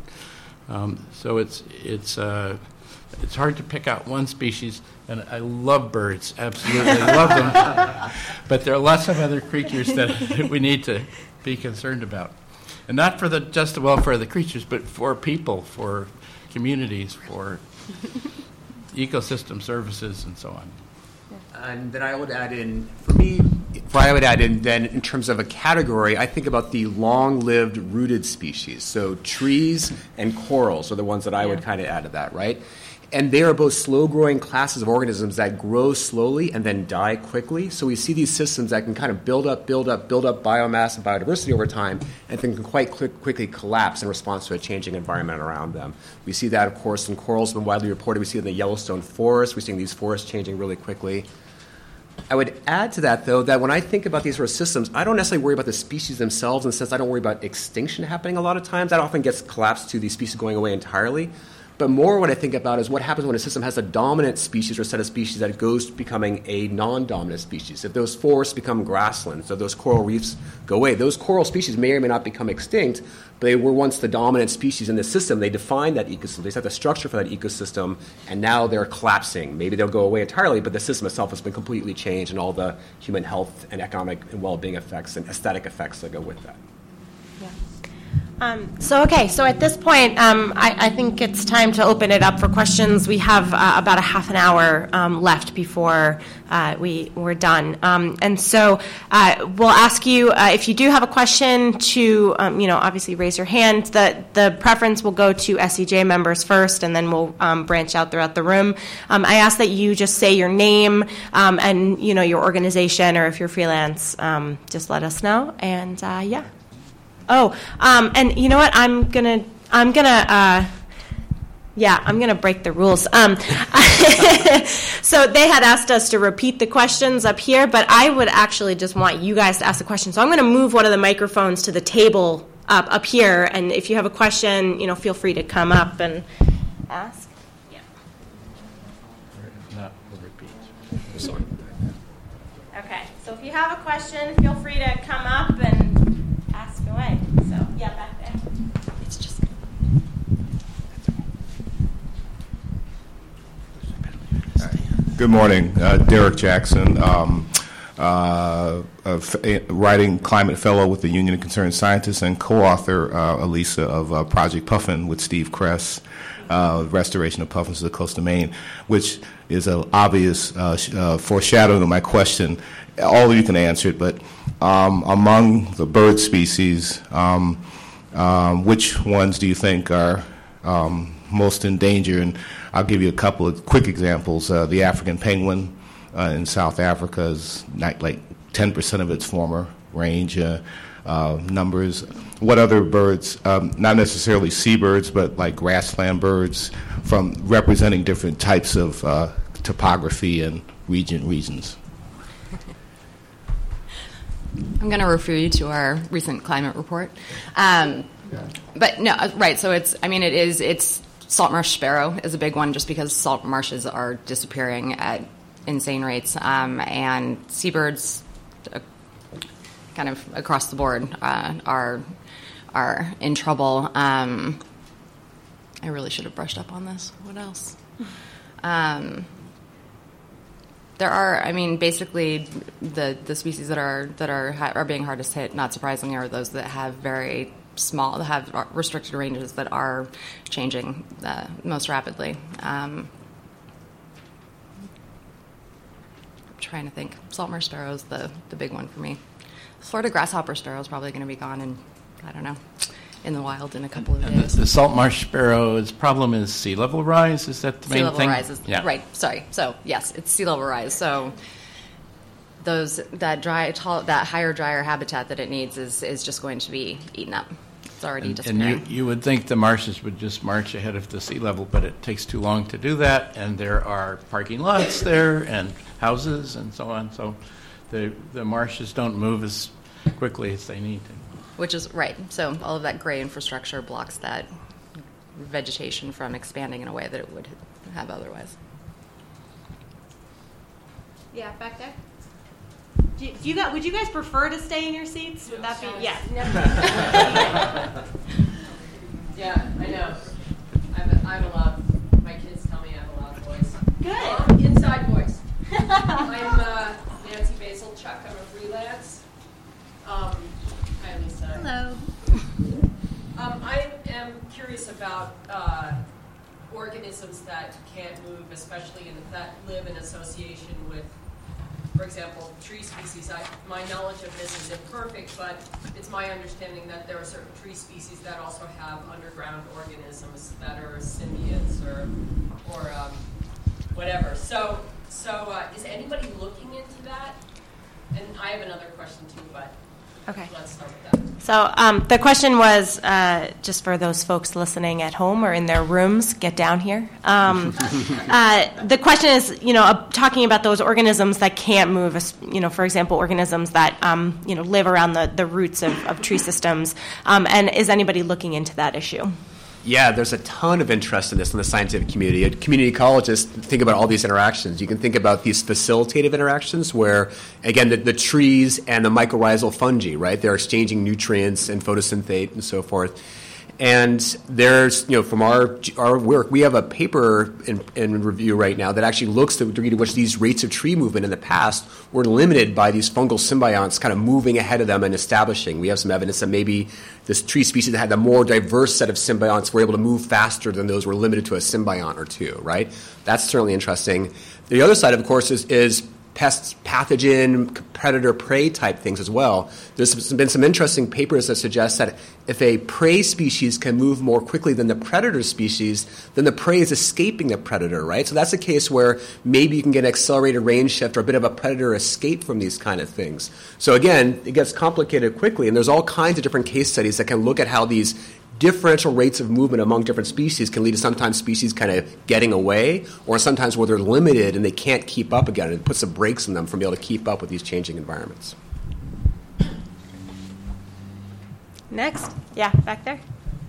Um, so it's it's uh, it's hard to pick out one species. And I love birds, absolutely, I love them. But there are lots of other creatures that we need to be concerned about. And not for the just the welfare of the creatures, but for people, for communities, for ecosystem services, and so on. And then I would add in, for me, what I would add in then in terms of a category, I think about the long-lived rooted species. So trees and corals are the ones that I yeah. would kind of add to that, right? And they are both slow-growing classes of organisms that grow slowly and then die quickly. So we see these systems that can kind of build up, build up, build up biomass and biodiversity over time, and then can quite quick, quickly collapse in response to a changing environment around them. We see that, of course, in corals, been widely reported. We see it in the Yellowstone forest. We're seeing these forests changing really quickly. I would add to that, though, that when I think about these sort of systems, I don't necessarily worry about the species themselves in the sense I don't worry about extinction happening a lot of times. That often gets collapsed to these species going away entirely. But more what I think about is what happens when a system has a dominant species or set of species that goes to becoming a non-dominant species. If those forests become grasslands, if those coral reefs go away, those coral species may or may not become extinct, but they were once the dominant species in the system. They defined that ecosystem. They set the structure for that ecosystem, and now they're collapsing. Maybe they'll go away entirely, but the system itself has been completely changed and all the human health and economic and well-being effects and aesthetic effects that go with that. Um, so, okay, so at this point, um, I, I think it's time to open it up for questions. We have uh, about a half an hour um, left before uh, we, we're done. Um, and so uh, we'll ask you, uh, if you do have a question, to, um, you know, obviously raise your hand. The, the preference will go to S E J members first, and then we'll um, branch out throughout the room. Um, I ask that you just say your name um, and, you know, your organization, or if you're freelance, um, just let us know. And, uh, yeah. Oh, um, and you know what? I'm gonna, I'm gonna, uh, yeah, I'm gonna break the rules. Um, so they had asked us to repeat the questions up here, but I would actually just want you guys to ask the question. So I'm gonna move one of the microphones to the table up up here, and if you have a question, you know, feel free to come up and ask. Yeah. Not repeat. Sorry. Okay. So if you have a question, feel free to come up and ask away. So, yeah, back there. It's just. Good morning. Uh, Derek Jackson, um, uh, a f- a writing climate fellow with the Union of Concerned Scientists and co-author, uh, Elisa, of uh, Project Puffin with Steve Kress, uh, Restoration of Puffins to the Coast of Maine, which is an obvious uh, sh- uh, foreshadowing of my question. All of you can answer it, but um, among the bird species, um, um, which ones do you think are um, most in danger? And I'll give you a couple of quick examples. Uh, the African penguin uh, in South Africa is not like ten percent of its former range uh, uh, numbers. What other birds, um, not necessarily seabirds, but like grassland birds, from representing different types of uh, topography and region regions? I'm going to refer you to our recent climate report. Um, but no, right, so it's, I mean, it is, it's, salt marsh sparrow is a big one just because salt marshes are disappearing at insane rates. Um, and seabirds, uh, kind of across the board, uh, are are in trouble. Um, I really should have brushed up on this. What else? Um, There are, I mean, basically, the, the species that are that are are being hardest hit, not surprisingly, are those that have very small, that have restricted ranges that are changing uh, most rapidly. Um, I'm trying to think. Salt marsh sparrow is the the big one for me. Florida grasshopper sparrow is probably going to be gone in, I don't know, in the wild in a couple of and days. The, the salt marsh sparrow's problem is sea level rise. Is that the main sea level thing? rise is yeah. right. Sorry. So yes, it's sea level rise. So those that dry, tall, that higher, drier habitat that it needs is is just going to be eaten up. It's already And, disappearing. and you, you would think the marshes would just march ahead of the sea level, but it takes too long to do that, and there are parking lots there and houses and so on. So the the marshes don't move as quickly as they need to. Which is right. So all of that gray infrastructure blocks that vegetation from expanding in a way that it would have otherwise. Yeah, back there. Do you, do you guys, would you guys prefer to stay in your seats? Would that be? Yeah. Yeah, I know. I'm, I'm allowed. My kids tell me I have a loud voice. Good. Um, inside voice. I'm uh, Nancy Basil Chuck. I'm a freelance. Um, hi, Lisa. Hello. Um, I am curious about uh, organisms that can't move, especially in, that live in association with for example, tree species. I, my knowledge of this is imperfect, but it's my understanding that there are certain tree species that also have underground organisms that are symbionts or, or um, whatever. So, so uh, is anybody looking into that? And I have another question too, but Okay. let's start with that. So um, the question was, uh, just for those folks listening at home or in their rooms, get down here. Um, uh, the question is, you know, uh, talking about those organisms that can't move, as- you know, for example, organisms that, um, you know, live around the, the roots of, of tree systems. Um, and is anybody looking into that issue? Yeah, there's a ton of interest in this in the scientific community. Community ecologists think about all these interactions. You can think about these facilitative interactions where, again, the, the trees and the mycorrhizal fungi, right? They're exchanging nutrients and photosynthate and so forth. And there's, you know, from our our work, we have a paper in, in review right now that actually looks at the degree to which these rates of tree movement in the past were limited by these fungal symbionts kind of moving ahead of them and establishing. We have some evidence that maybe this tree species that had a more diverse set of symbionts were able to move faster than those were limited to a symbiont or two, right? That's certainly interesting. The other side, of course, is, is pests, pathogen, predator, prey type things as well. There's been some interesting papers that suggest that if a prey species can move more quickly than the predator species, then the prey is escaping the predator, right? So that's a case where maybe you can get an accelerated range shift or a bit of a predator escape from these kind of things. So again, it gets complicated quickly, and there's all kinds of different case studies that can look at how these differential rates of movement among different species can lead to sometimes species kind of getting away, or sometimes where they're limited and they can't keep up again, and it puts some brakes on them from being able to keep up with these changing environments. Next. Yeah, back there.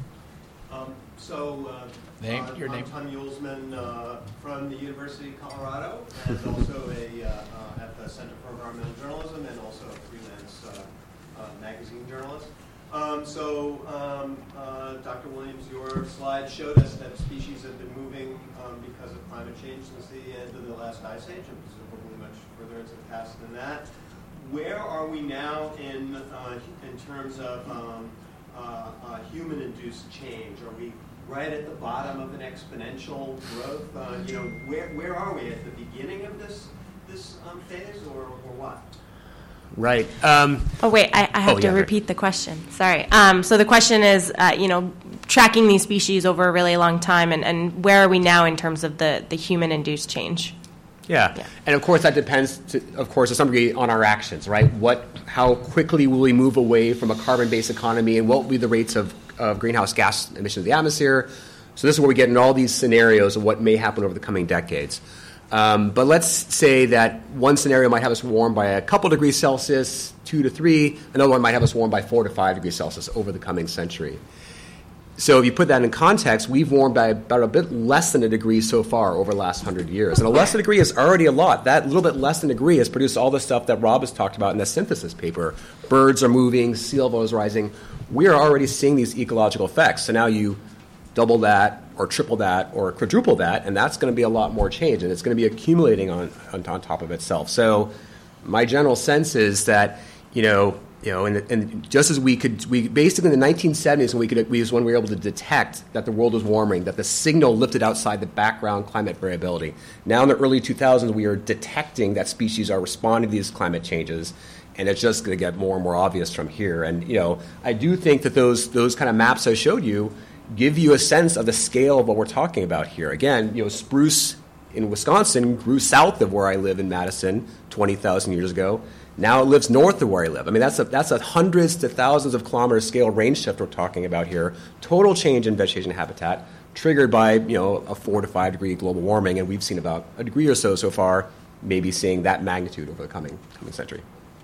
Um, so, uh, Name, uh, your I'm name. Tom Yulesman uh, from the University of Colorado, and also a uh, uh, at the Center for Environmental Journalism, and also a freelance uh, uh, magazine journalist. Um, so, um, uh, Doctor Williams, your slide showed us that species have been moving um, because of climate change since the end of the last ice age, and presumably much further into the past than that. Where are we now in uh, in terms of um, uh, uh, human-induced change? Are we right at the bottom of an exponential growth? Uh, you know, where where are we at the beginning of this this um, phase, or or what? Right. Um, Oh, wait, I, I have Oh, to yeah, repeat the question. Sorry. Um, so the question is, uh, you know, tracking these species over a really long time, and, and where are we now in terms of the, the human-induced change? Yeah. Yeah. And of course that depends, to, of course, to some degree on our actions, right? What, how quickly will we move away from a carbon-based economy, and what will be the rates of, of greenhouse gas emissions of the atmosphere? So this is where we get in all these scenarios of what may happen over the coming decades. Um, but let's say that one scenario might have us warm by a couple degrees Celsius, two to three. Another one might have us warm by four to five degrees Celsius over the coming century. So if you put that in context, we've warmed by about a bit less than a degree so far over the last hundred years. And a less than a degree is already a lot. That little bit less than a degree has produced all the stuff that Rob has talked about in the synthesis paper. Birds are moving, sea level is rising. We are already seeing these ecological effects. So now you double that or triple that or quadruple that, and that's going to be a lot more change, and it's going to be accumulating on, on, on top of itself. So my general sense is that, you know, You know, and, and just as we could, we basically in the nineteen seventies, when we could, we was when we were able to detect that the world was warming, that the signal lifted outside the background climate variability. Now in the early two thousands, we are detecting that species are responding to these climate changes, and it's just going to get more and more obvious from here. And you know, I do think that those those kind of maps I showed you give you a sense of the scale of what we're talking about here. Again, you know, spruce in Wisconsin grew south of where I live in Madison twenty thousand years ago. Now it lives north of where I live. I mean, that's a, that's a hundreds to thousands of kilometer scale range shift we're talking about here. Total change in vegetation habitat triggered by, you know, a four to five degree global warming, and we've seen about a degree or so so far, maybe seeing that magnitude over the coming coming century.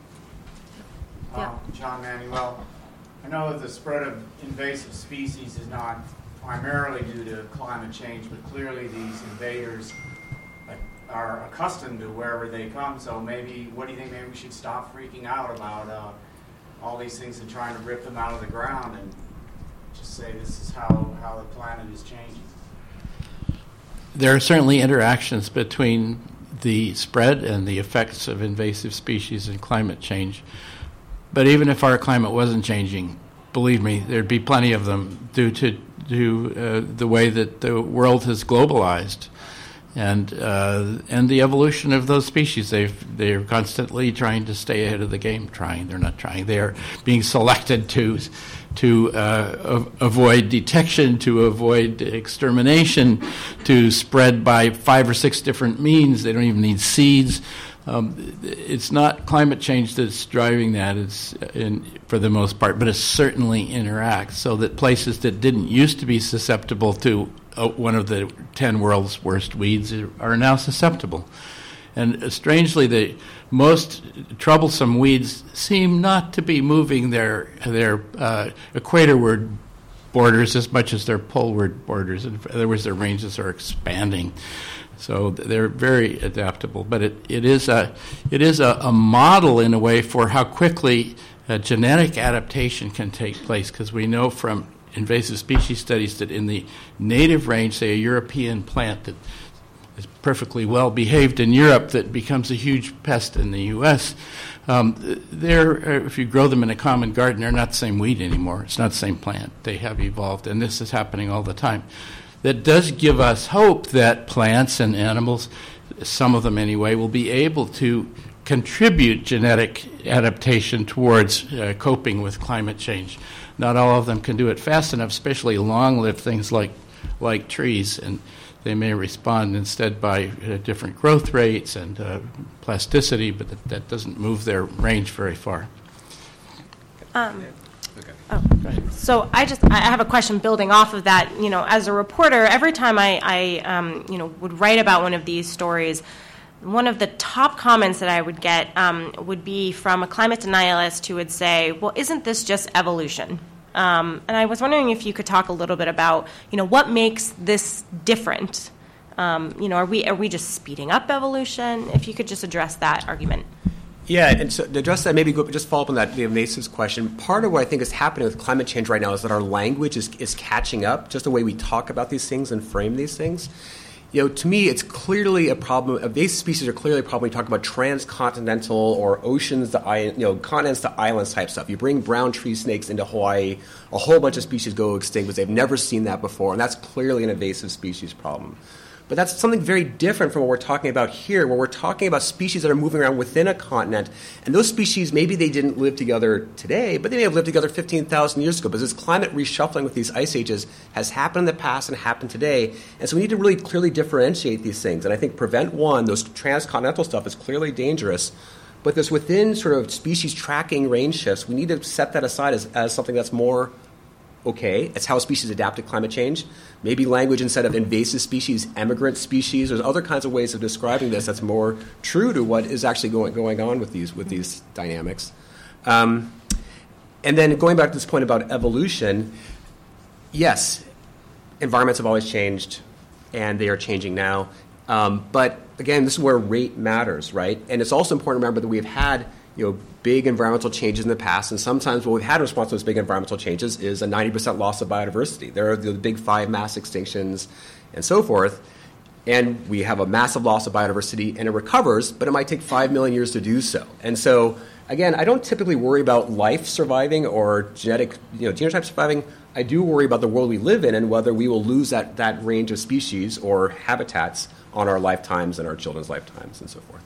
Yeah. Um, John Manuel, I know that the spread of invasive species is not primarily due to climate change, but clearly these invaders are accustomed to wherever they come, so maybe, what do you think, maybe we should stop freaking out about uh, all these things and trying to rip them out of the ground and just say this is how, how the planet is changing? There are certainly interactions between the spread and the effects of invasive species and climate change. But even if our climate wasn't changing, believe me, there'd be plenty of them due to, to uh, the way that the world has globalized. and uh, and the evolution of those species. They've they're constantly trying to stay ahead of the game. Trying, they're not trying. They're being selected to to uh, avoid detection, to avoid extermination, to spread by five or six different means. They don't even need seeds. Um, it's not climate change that's driving that, it's in, for the most part, but it certainly interacts so that places that didn't used to be susceptible to uh, one of the ten world's worst weeds are now susceptible. And uh, strangely, the most troublesome weeds seem not to be moving their, their uh, equatorward borders as much as their poleward borders. In other words, their ranges are expanding. So they're very adaptable, but it, it is a it is a, a model in a way for how quickly a genetic adaptation can take place, because we know from invasive species studies that in the native range, say a European plant that is perfectly well behaved in Europe that becomes a huge pest in the U S, um, they're, if you grow them in a common garden, they're not the same weed anymore. It's not the same plant. They have evolved, and this is happening all the time. That does give us hope that plants and animals, some of them anyway, will be able to contribute genetic adaptation towards uh, coping with climate change. Not all of them can do it fast enough, especially long-lived things like like trees, and they may respond instead by uh, different growth rates and uh, plasticity, but that, that doesn't move their range very far. Um. Oh, so I just I have a question building off of that. You know, as a reporter, every time I, I um, you know, would write about one of these stories, one of the top comments that I would get um, would be from a climate denialist who would say, "Well, isn't this just evolution?" Um, and I was wondering if you could talk a little bit about, you know, what makes this different. Um, you know, are we are we just speeding up evolution? If you could just address that argument. Yeah, and so to address that, maybe go, just follow up on that, the invasives question. Part of what I think is happening with climate change right now is that our language is, is catching up, just the way we talk about these things and frame these things. You know, to me, it's clearly a problem. Invasive species are clearly a problem when you talk about transcontinental or oceans to island, you know, continents to islands type stuff. You bring brown tree snakes into Hawaii, a whole bunch of species go extinct because they've never seen that before, and that's clearly an invasive species problem. But that's something very different from what we're talking about here, where we're talking about species that are moving around within a continent. And those species, maybe they didn't live together today, but they may have lived together fifteen thousand years ago, because this climate reshuffling with these ice ages has happened in the past and happened today. And so we need to really clearly differentiate these things. And I think prevent one, those transcontinental stuff is clearly dangerous. But this within sort of species tracking range shifts, we need to set that aside as, as something that's more okay. It's how species adapt to climate change. Maybe language instead of invasive species, emigrant species. There's other kinds of ways of describing this that's more true to what is actually going going on with these with these dynamics. Um, and then going back to this point about evolution, yes, environments have always changed, and they are changing now. Um, but again, this is where rate matters, right? And it's also important to remember that we've had, you know, big environmental changes in the past, and sometimes what we've had in response to those big environmental changes is a ninety percent loss of biodiversity. There are the big five mass extinctions and so forth, and we have a massive loss of biodiversity, and it recovers, but it might take five million years to do so. And so, again, I don't typically worry about life surviving or genetic, you know, genotype surviving. I do worry about the world we live in and whether we will lose that, that range of species or habitats on our lifetimes and our children's lifetimes and so forth.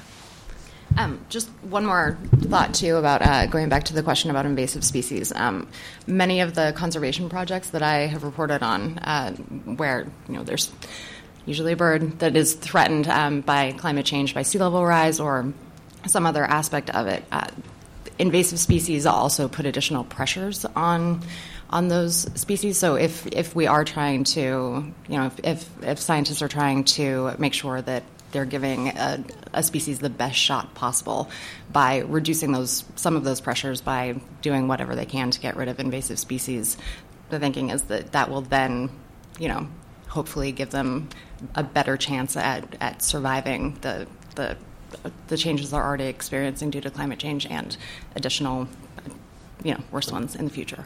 Um, just one more thought, too, about uh, going back to the question about invasive species. Um, many of the conservation projects that I have reported on, uh, where you know there's usually a bird that is threatened um, by climate change, by sea level rise, or some other aspect of it, uh, invasive species also put additional pressures on on those species. So if if we are trying to, you know, if if, if scientists are trying to make sure that they're giving a, a species the best shot possible by reducing those some of those pressures by doing whatever they can to get rid of invasive species. The thinking is that that will then, you know, hopefully give them a better chance at, at surviving the the the changes they're already experiencing due to climate change and additional, you know, worse ones in the future.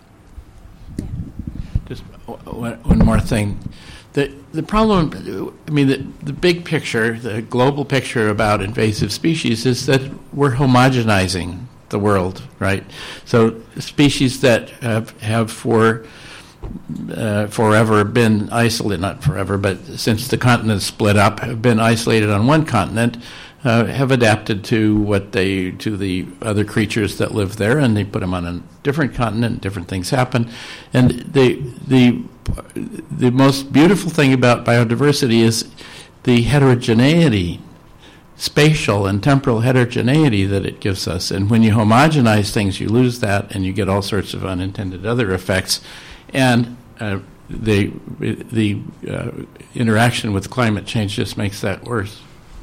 Just one, one more thing. The the problem, I mean, the, the big picture, the global picture about invasive species is that we're homogenizing the world, right? So species that have, have for uh, forever been isolated, not forever, but since the continent split up, have been isolated on one continent, uh, have adapted to what they, to the other creatures that live there, and they put them on a different continent, different things happen. And the, the, the most beautiful thing about biodiversity is the heterogeneity, spatial and temporal heterogeneity that it gives us. And when you homogenize things, you lose that, and you get all sorts of unintended other effects. And uh, the, the uh, interaction with climate change just makes that worse.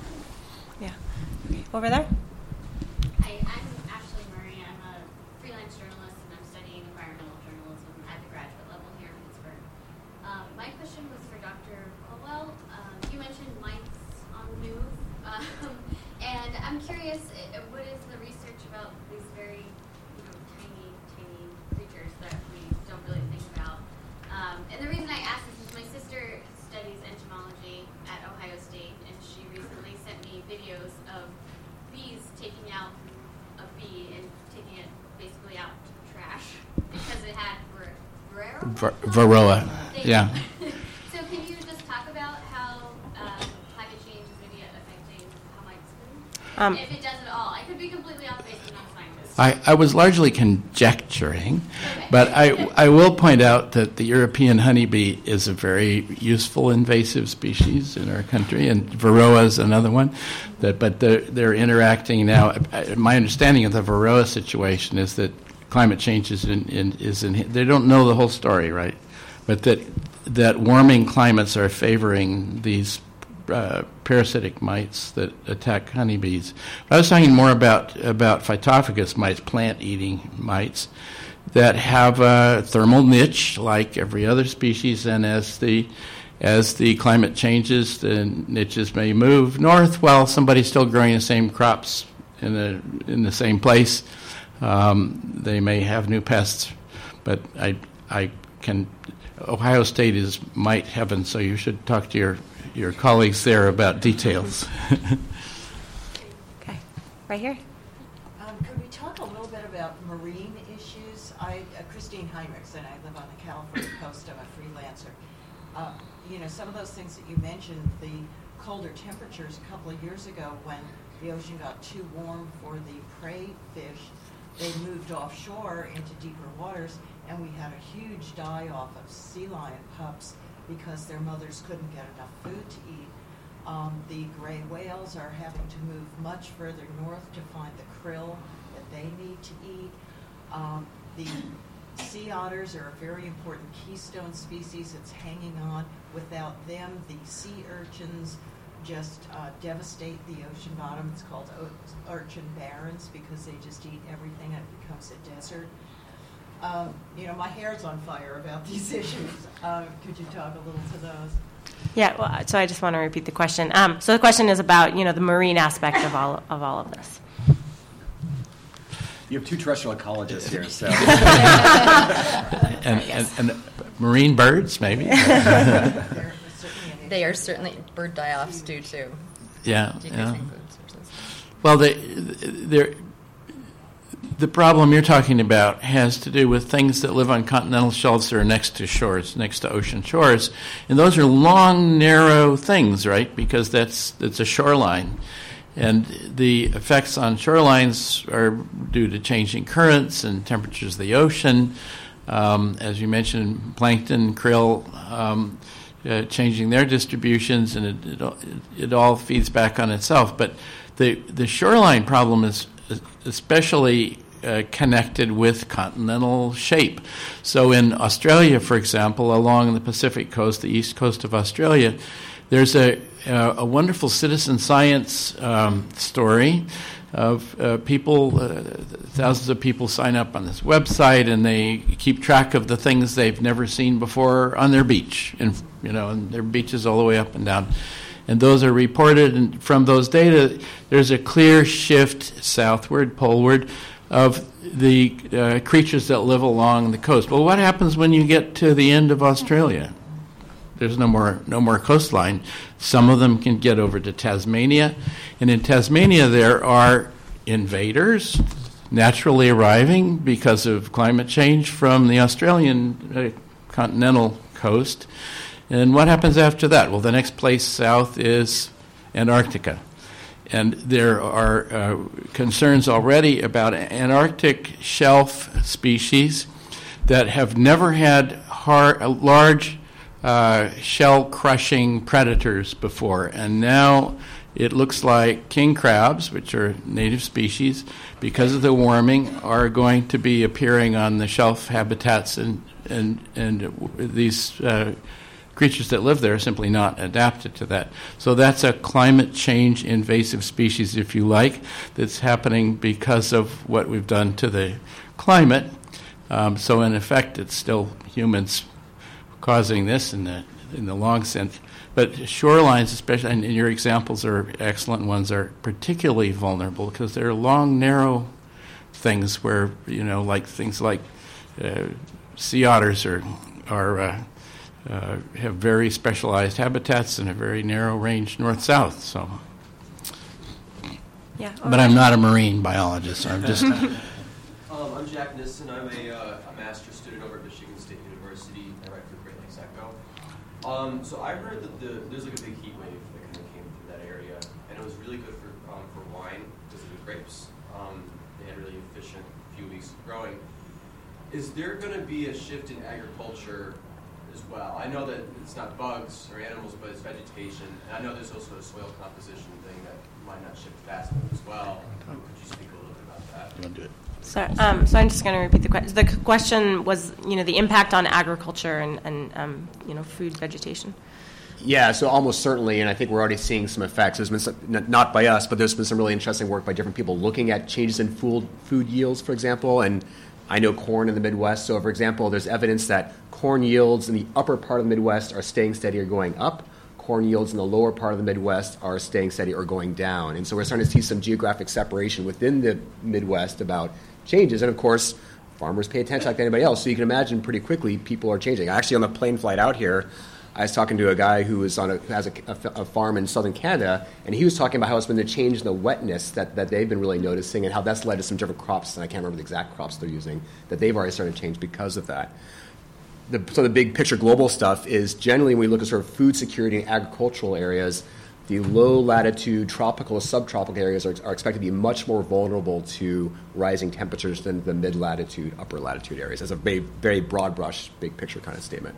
Yeah. Over there. Hi, I'm Ashley Murray. I'm a freelance journalist, and I'm studying environmental journalism at the graduate level here in Pittsburgh. Um, my question was for Doctor Colwell. Um, you mentioned mites on the move, um, and I'm curious, uh, what is the research about these very, you know, tiny, tiny creatures that we don't really think about? Um, and the reason I ask this is my sister studies entomology at Ohio State, and she recently sent me videos of bees taking out a bee and taking it basically out to the trash because it had ver- varroa. Var- varroa, They- yeah. So can you just talk about how um, climate change is maybe affecting how mites move? Um, if it does at all. I could be completely off base and not a scientist. I, I was largely conjecturing, Okay. but I, I will point out that the European honeybee is a very useful invasive species in our country, and Varroa is another one. That, but they're, they're interacting now. My understanding of the Varroa situation is that climate change is in, in, is in. They don't know the whole story, right? But that that warming climates are favoring these uh, parasitic mites that attack honeybees. But I was talking more about about Phytophagous mites, plant-eating mites, that have a thermal niche like every other species, and as the as the climate changes, the niches may move north while somebody's still growing the same crops in the in the same place. Um, they may have new pests, but I I can. Ohio State is mite heaven, so you should talk to your your colleagues there about details. Okay. Right here. Um, could we talk a little bit about marine issues? I, uh, Christine Heinrichs, and I live on the California coast. I'm a freelancer. Uh, you know, some of those things that you mentioned, the colder temperatures a couple of years ago when the ocean got too warm for the prey fish, they moved offshore into deeper waters, and we had a huge die-off of sea lion pups because their mothers couldn't get enough food to eat. Um, the gray whales are having to move much further north to find the krill that they need to eat. Um, the sea otters are a very important keystone species that's hanging on. Without them, the sea urchins just uh, devastate the ocean bottom. It's called o- urchin barrens because they just eat everything and it becomes a desert. Um, you know, my hair's on fire about these issues. Uh, could you talk a little to those? Yeah, well, so I just want to repeat the question. Um, so the question is about, you know, the marine aspect of all of all of this. You have two terrestrial ecologists here, so. and, and, and marine birds, maybe. They are certainly bird die-offs due to Yeah. decreasing yeah. food sources. Well, the, the, the problem you're talking about has to do with things that live on continental shelves that are next to shores, next to ocean shores. And those are long, narrow things, right? Because that's, that's a shoreline. And the effects on shorelines are due to changing currents and temperatures of the ocean. Um, as you mentioned, plankton, krill, um, uh, changing their distributions, and it, it, all, it all feeds back on itself. But the, the shoreline problem is especially uh, connected with continental shape. So in Australia, for example, along the Pacific coast, the east coast of Australia, there's a, a, a wonderful citizen science um, story of uh, people, uh, thousands of people sign up on this website, and they keep track of the things they've never seen before on their beach, and you know, and their beaches all the way up and down. And those are reported, and from those data, there's a clear shift southward, poleward, of the uh, creatures that live along the coast. Well, what happens when you get to the end of Australia? There's no more no more coastline. Some of them can get over to Tasmania. And in Tasmania, there are invaders naturally arriving because of climate change from the Australian uh, continental coast. And what happens after that? Well, the next place south is Antarctica. And there are uh, concerns already about Antarctic shelf species that have never had hard, large uh, shell-crushing predators before. And now it looks like king crabs, which are native species, because of the warming, are going to be appearing on the shelf habitats, and, and, and these uh, creatures that live there are simply not adapted to that. So that's a climate change invasive species, if you like, that's happening because of what we've done to the climate. Um, so in effect, it's still humans causing this in the in the long sense. But shorelines, especially, and your examples are excellent ones, are particularly vulnerable because they're long, narrow things where, you know, like things like uh, sea otters are are uh, uh, have very specialized habitats and a very narrow range north-south. So, yeah. But I'm not a marine biologist. So I'm just. um, I'm Jack Nissen. I'm a, uh, a master's student over at Michigan State University. I write for Great Lakes Echo. Um, so I heard that the, there's like a big heat wave that kind of came through that area, and it was really good for um, for wine because of the grapes. Um, they had really efficient few weeks of growing. Is there going to be a shift in agriculture as well? I know that it's not bugs or animals, but it's vegetation. And I know there's also a soil composition thing that might not shift fast enough as well. Could you speak a little bit about that? You want to do it? So, um, so I'm just going to repeat the question. The question was, you know, the impact on agriculture and, and um, you know, food vegetation. Yeah, so almost certainly, and I think we're already seeing some effects. There's been some, not by us, but there's been some really interesting work by different people looking at changes in food food yields, for example. And I know corn in the Midwest. So, for example, there's evidence that corn yields in the upper part of the Midwest are staying steady or going up. Corn yields in the lower part of the Midwest are staying steady or going down. And so we're starting to see some geographic separation within the Midwest about changes. And, of course, farmers pay attention like anybody else. So you can imagine pretty quickly people are changing. Actually, on the plane flight out here, I was talking to a guy who was on a, who has a, a, a farm in southern Canada, and he was talking about how it's been the change in the wetness that, that they've been really noticing and how that's led to some different crops, and I can't remember the exact crops they're using, that they've already started to change because of that. The, so the big picture global stuff is generally when we look at sort of food security and agricultural areas, the low latitude tropical or subtropical areas are, are expected to be much more vulnerable to rising temperatures than the mid latitude, upper latitude areas. That's a very, very broad brush, big picture kind of statement.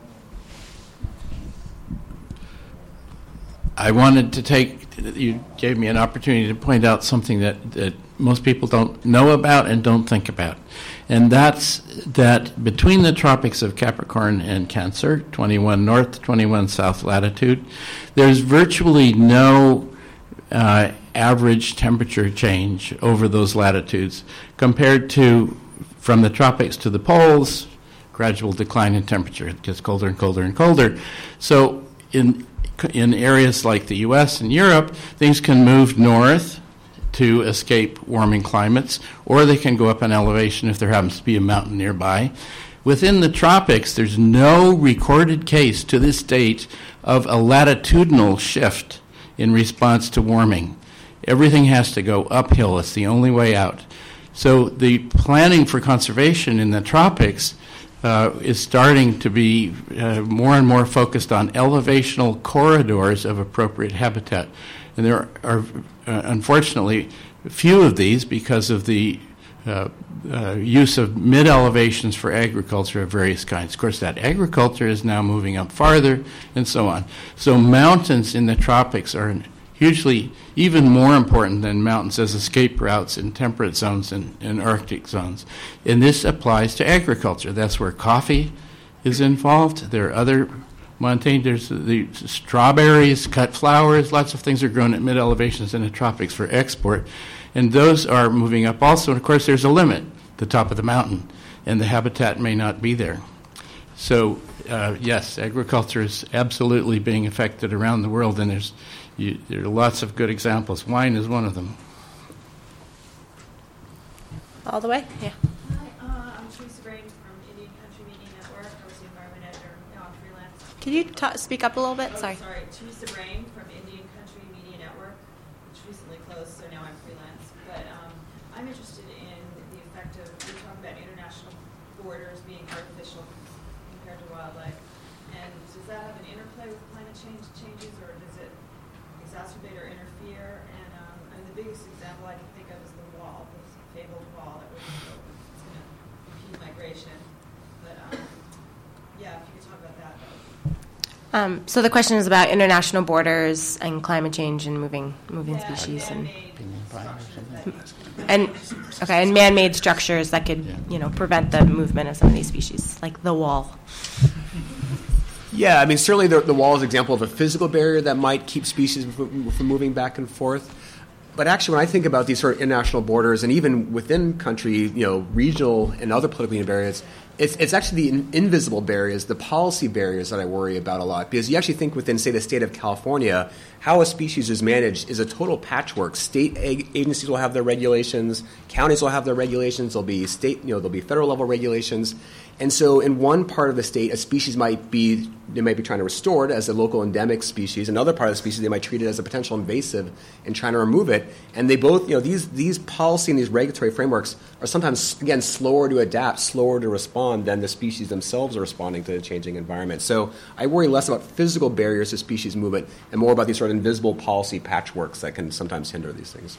I wanted to take, you gave me an opportunity to point out something that, that most people don't know about and don't think about. And that's that between the tropics of Capricorn and Cancer, twenty-one north, twenty-one south latitude, there's virtually no uh, average temperature change over those latitudes compared to from the tropics to the poles, gradual decline in temperature. It gets colder and colder and colder. So in in areas like the U S and Europe, things can move north to escape warming climates, or they can go up in elevation if there happens to be a mountain nearby. Within the tropics, there's no recorded case to this date of a latitudinal shift in response to warming. Everything has to go uphill. It's the only way out. So the planning for conservation in the tropics Uh, is starting to be uh, more and more focused on elevational corridors of appropriate habitat. And there are, uh, unfortunately, few of these because of the uh, uh, use of mid-elevations for agriculture of various kinds. Of course, that agriculture is now moving up farther and so on. So mountains in the tropics are hugely even more important than mountains as escape routes in temperate zones and, and Arctic zones. And this applies to agriculture. That's where coffee is involved. There are other montane, there's the strawberries, cut flowers, lots of things are grown at mid-elevations in the tropics for export. And those are moving up also. And of course, there's a limit, the top of the mountain, and the habitat may not be there. So, uh, yes, agriculture is absolutely being affected around the world, and there's You, there are lots of good examples. Wine is one of them. All the way? Yeah. Hi, uh, I'm Teresa Braden from Indian Country Media Network. I was the environment editor, now I'm freelance. Could you ta- speak up a little bit? Oh, sorry. sorry. Teresa Braden from Indian Country Media Network, which recently closed, so now I'm freelance. But um, I'm interested in the effect of, you're talking about international borders being artificial compared compared to wildlife. And does that have an interplay with climate change changes, or does it exacerbate or interfere? And um, I mean, the biggest example I can think of is the wall, this fabled wall that was built. It's going to impede migration. But um, yeah, if you could talk about that. that would Um, so the question is about international borders and climate change and moving moving yeah, species and and and okay and man-made structures that could you know prevent the movement of some of these species, like the wall. Yeah, I mean, certainly the, the wall is an example of a physical barrier that might keep species from, from moving back and forth. But actually, when I think about these sort of international borders and even within country, you know, regional and other political barriers, it's, it's actually the in, invisible barriers, the policy barriers that I worry about a lot. Because you actually think within, say, the state of California, how a species is managed is a total patchwork. State ag- agencies will have their regulations, counties will have their regulations, there'll be state, you know, there'll be federal level regulations. And so in one part of the state, a species might be, they might be trying to restore it as a local endemic species. Another part of the species, they might treat it as a potential invasive and trying to remove it. And they both, you know, these, these policy and these regulatory frameworks are sometimes, again, slower to adapt, slower to respond than the species themselves are responding to the changing environment. So I worry less about physical barriers to species movement and more about these sort of invisible policy patchworks that can sometimes hinder these things.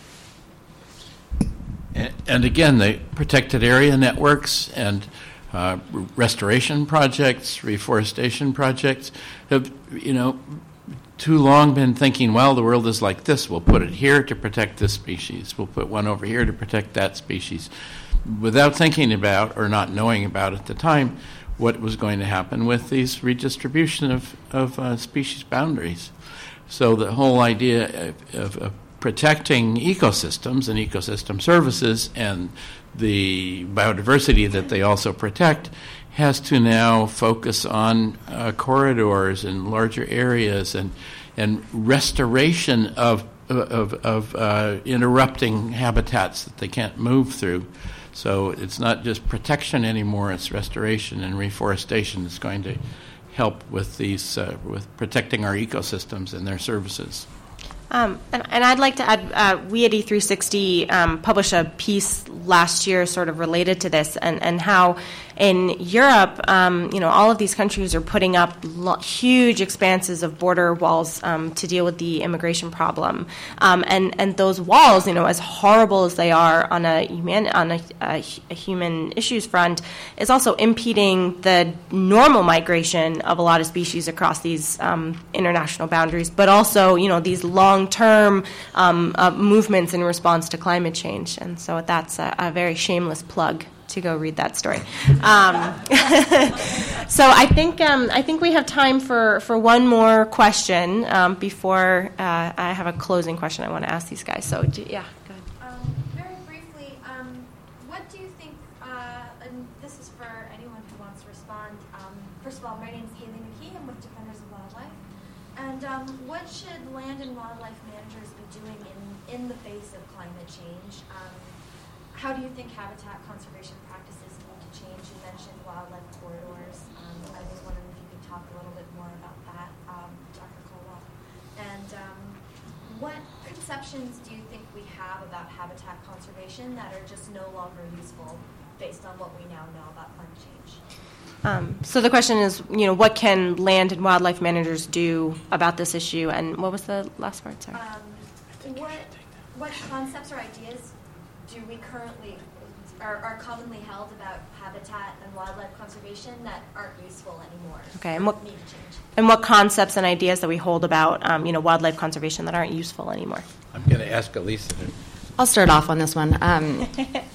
And, and again, the protected area networks and Uh, restoration projects, reforestation projects have, you know, too long been thinking, well, the world is like this. We'll put it here to protect this species. We'll put one over here to protect that species, without thinking about or not knowing about at the time what was going to happen with these redistribution of, of uh, species boundaries. So the whole idea of, of, of protecting ecosystems and ecosystem services and the biodiversity that they also protect has to now focus on uh, corridors and larger areas and and restoration of of, of uh, interrupting habitats that they can't move through. So it's not just protection anymore; it's restoration and reforestation that's going to help with these uh, with protecting our ecosystems and their services. Um, and, and I'd like to add, uh, we at E three sixty um, published a piece last year sort of related to this and, and how in Europe, um, you know, all of these countries are putting up lo- huge expanses of border walls um, to deal with the immigration problem. Um, and, and those walls, you know, as horrible as they are on a human, on a, a, a human issues front, is also impeding the normal migration of a lot of species across these um, international boundaries, but also, you know, these long long-term um, uh, movements in response to climate change. And so that's a, a very shameless plug to go read that story. Um, so I think um, I think we have time for, for one more question um, before uh, I have a closing question I want to ask these guys. So do, yeah, go ahead. Um, very briefly, um, what do you think, uh, and this is for anyone who wants to respond. Um, first of all, my name is Haley McKee. I'm with Defenders of Wildlife. And um, what should land and wildlife managers be doing in, in the face of climate change? Um, how do you think habitat conservation practices need to change? You mentioned wildlife corridors. Um, I was wondering if you could talk a little bit more about that, um, Doctor Colwell. And um, what conceptions do you think we have about habitat conservation that are just no longer useful based on what we now know about climate change? Um, so the question is, you know, what can land and wildlife managers do about this issue? And what was the last part? Sorry. Um, what what concepts or ideas do we currently are, are commonly held about habitat and wildlife conservation that aren't useful anymore? Okay, and what need to change? And what concepts and ideas that we hold about, um, you know, wildlife conservation that aren't useful anymore? I'm going to ask Elisa to. I'll start off on this one. Um,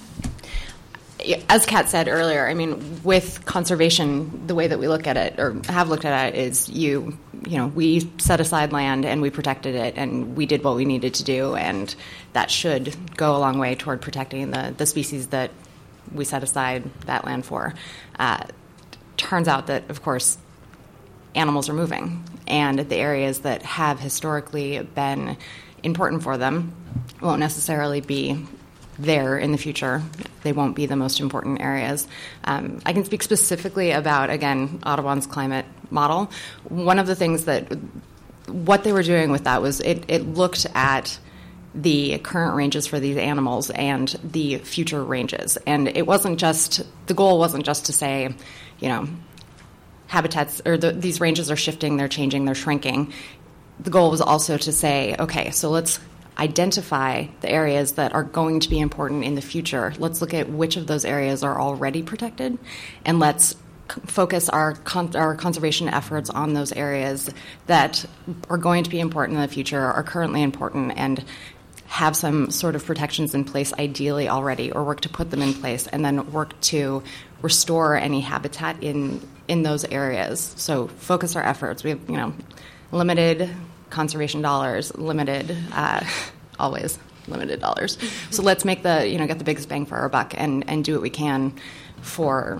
As Kat said earlier, I mean, with conservation, the way that we look at it, or have looked at it, is you, you know, we set aside land and we protected it, and we did what we needed to do, and that should go a long way toward protecting the, the species that we set aside that land for. Uh, turns out that, of course, animals are moving, and the areas that have historically been important for them won't necessarily be there in the future. They won't be the most important areas. Um, I can speak specifically about, again, Audubon's climate model. One of the things that, what they were doing with that was it, it looked at the current ranges for these animals and the future ranges. And it wasn't just, the goal wasn't just to say, you know, habitats or the, these ranges are shifting, they're changing, they're shrinking. The goal was also to say, okay, so let's identify the areas that are going to be important in the future. Let's look at which of those areas are already protected, and let's c- focus our con- our conservation efforts on those areas that are going to be important in the future, are currently important, and have some sort of protections in place ideally already, or work to put them in place, and then work to restore any habitat in in those areas. So focus our efforts. We have, you know, limited conservation dollars, limited, uh, always limited dollars. So let's make the, you know, get the biggest bang for our buck and, and do what we can for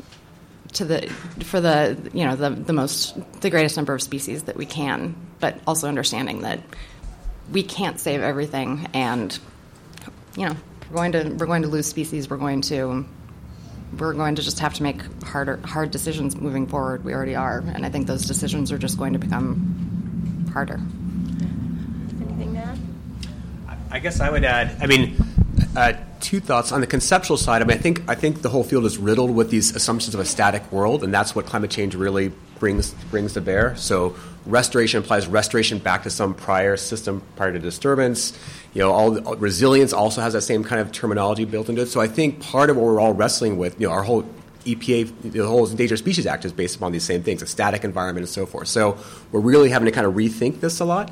to the for the you know the the most the greatest number of species that we can, but also understanding that we can't save everything, and you know we're going to we're going to lose species. We're going to we're going to just have to make harder hard decisions moving forward. We already are, and I think those decisions are just going to become harder. Anything to add? I guess I would add, I mean, uh, two thoughts. On the conceptual side, I mean, I think I think the whole field is riddled with these assumptions of a static world, and that's what climate change really brings brings to bear. So restoration implies restoration back to some prior system prior to disturbance. You know, all, all resilience also has that same kind of terminology built into it. So I think part of what we're all wrestling with, you know, our whole E P A, the whole Endangered Species Act is based upon these same things, a static environment and so forth. So we're really having to kind of rethink this a lot.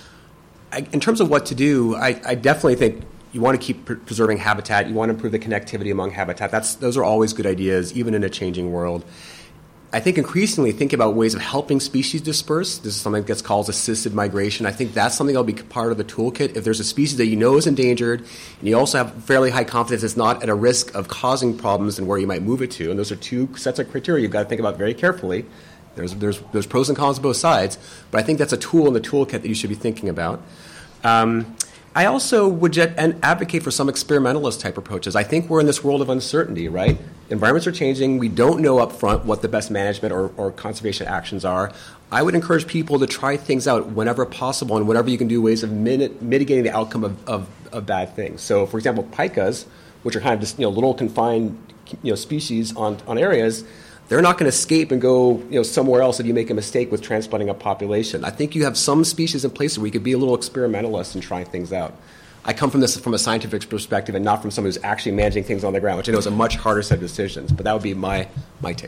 I, in terms of what to do, I, I definitely think you want to keep pre- preserving habitat. You want to improve the connectivity among habitat. That's, those are always good ideas, even in a changing world. I think increasingly think about ways of helping species disperse. This is something that gets called assisted migration. I think that's something that will be part of the toolkit. If there's a species that you know is endangered, and you also have fairly high confidence it's not at a risk of causing problems and where you might move it to, and those are two sets of criteria you've got to think about very carefully. There's, there's, there's pros and cons on both sides, but I think that's a tool in the toolkit that you should be thinking about. Um, I also would jet and advocate for some experimentalist type approaches. I think we're in this world of uncertainty, right? Environments are changing. We don't know up front what the best management or, or conservation actions are. I would encourage people to try things out whenever possible and whatever you can do, ways of mit- mitigating the outcome of, of, of bad things. So, for example, pikas, which are kind of just, you know, little confined, you know, species on, on areas, they're not going to escape and go, you know, somewhere else if you make a mistake with transplanting a population. I think you have some species in places where you could be a little experimentalist and trying things out. I come from this from a scientific perspective and not from someone who's actually managing things on the ground, which I know is a much harder set of decisions. But that would be my my take.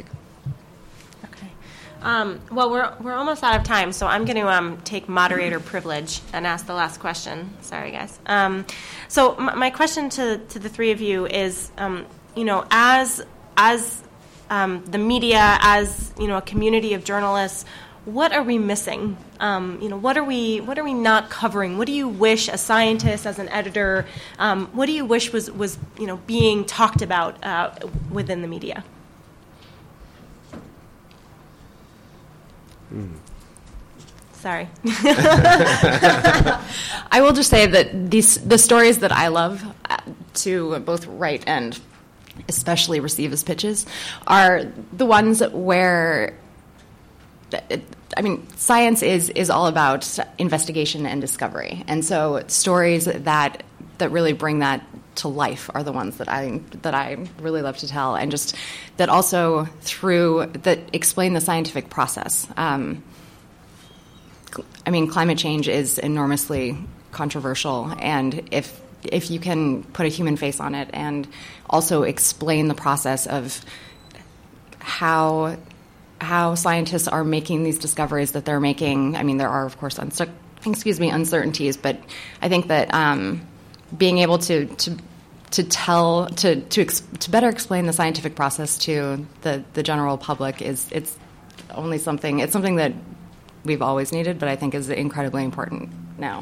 Okay. Um, well, we're we're almost out of time, so I'm going to um, take moderator privilege and ask the last question. Sorry, guys. Um, so m- my question to to the three of you is, um, you know, as as um, the media, as you know, a community of journalists, what are we missing? Um, you know, what are we what are we not covering? What do you wish, as scientist, as an editor, um, what do you wish was was you know being talked about uh, within the media? Mm. Sorry. I will just say that these the stories that I love to both write and especially receive as pitches are the ones where. It, I mean, science is is all about investigation and discovery, and so stories that that really bring that to life are the ones that I that I really love to tell, and just that also through that explain the scientific process. Um, I mean, climate change is enormously controversial, and if if you can put a human face on it and also explain the process of how. how scientists are making these discoveries that they're making. I mean, there are, of course, uncer- excuse me, uncertainties, but I think that um, being able to to to tell to to ex- to better explain the scientific process to the, the general public is it's only something it's something that we've always needed, but I think is incredibly important now.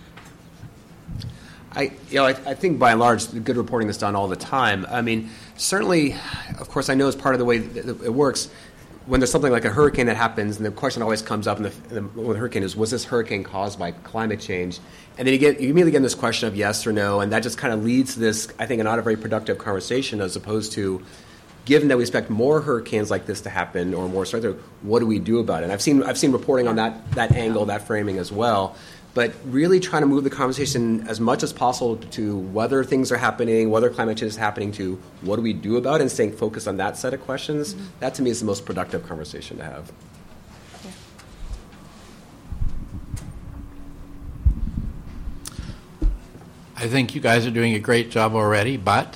I, you know, I, I think by and large, good reporting is done all the time. I mean, certainly, of course, I know as part of the way that it works. When there's something like a hurricane that happens, and the question always comes up in the, in the, when the hurricane is, was this hurricane caused by climate change? And then you get you immediately get this question of yes or no, and that just kind of leads to this, I think, not a very productive conversation, as opposed to, given that we expect more hurricanes like this to happen or more, so what do we do about it? And I've seen I've seen reporting on that that angle, that framing as well. but really trying to move the conversation as much as possible to whether things are happening, whether climate change is happening, to what do we do about it, and staying focused on that set of questions. Mm-hmm. That, to me, is the most productive conversation to have. I think you guys are doing a great job already, but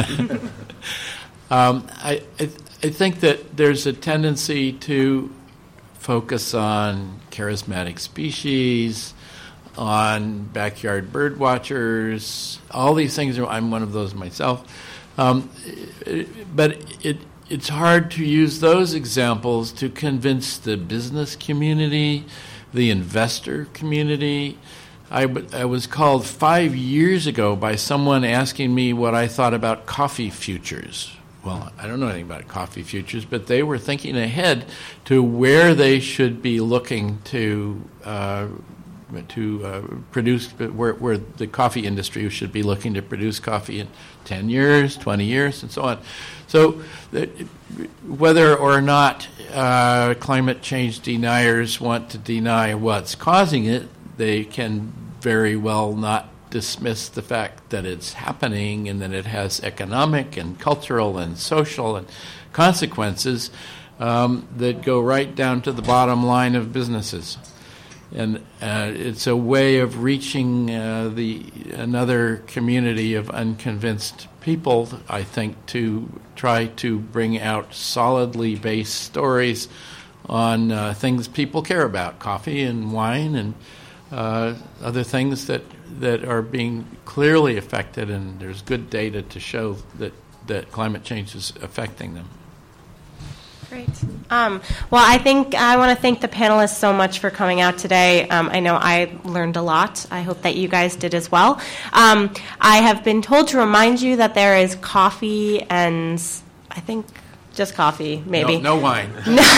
um, I, I, I think that there's a tendency to focus on charismatic species, on backyard bird watchers, all these things. I'm one of those myself. Um, but it, it's hard to use those examples to convince the business community, the investor community. I, w- I was called five years ago by someone asking me what I thought about coffee futures. Well, I don't know anything about coffee futures, but they were thinking ahead to where they should be looking to uh, to uh, produce, where, where the coffee industry should be looking to produce coffee in ten years, twenty years, and so on. So that, whether or not uh, climate change deniers want to deny what's causing it, they can very well not dismiss the fact that it's happening and that it has economic and cultural and social and consequences um, that go right down to the bottom line of businesses. And uh, it's a way of reaching uh, the another community of unconvinced people, I think, to try to bring out solidly based stories on uh, things people care about, coffee and wine and uh, other things that, that are being clearly affected, and there's good data to show that, that climate change is affecting them. Great. Um, well, I think I want to thank the panelists so much for coming out today. Um, I know I learned a lot. I hope that you guys did as well. Um, I have been told to remind you that there is coffee and I think just coffee, maybe. No, no wine.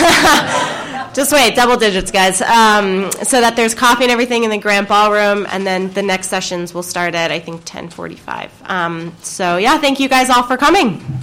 Just wait, double digits, guys. Um, so that there's coffee and everything in the Grand Ballroom, and then the next sessions will start at, I think, ten forty-five. Um, so, yeah, thank you guys all for coming.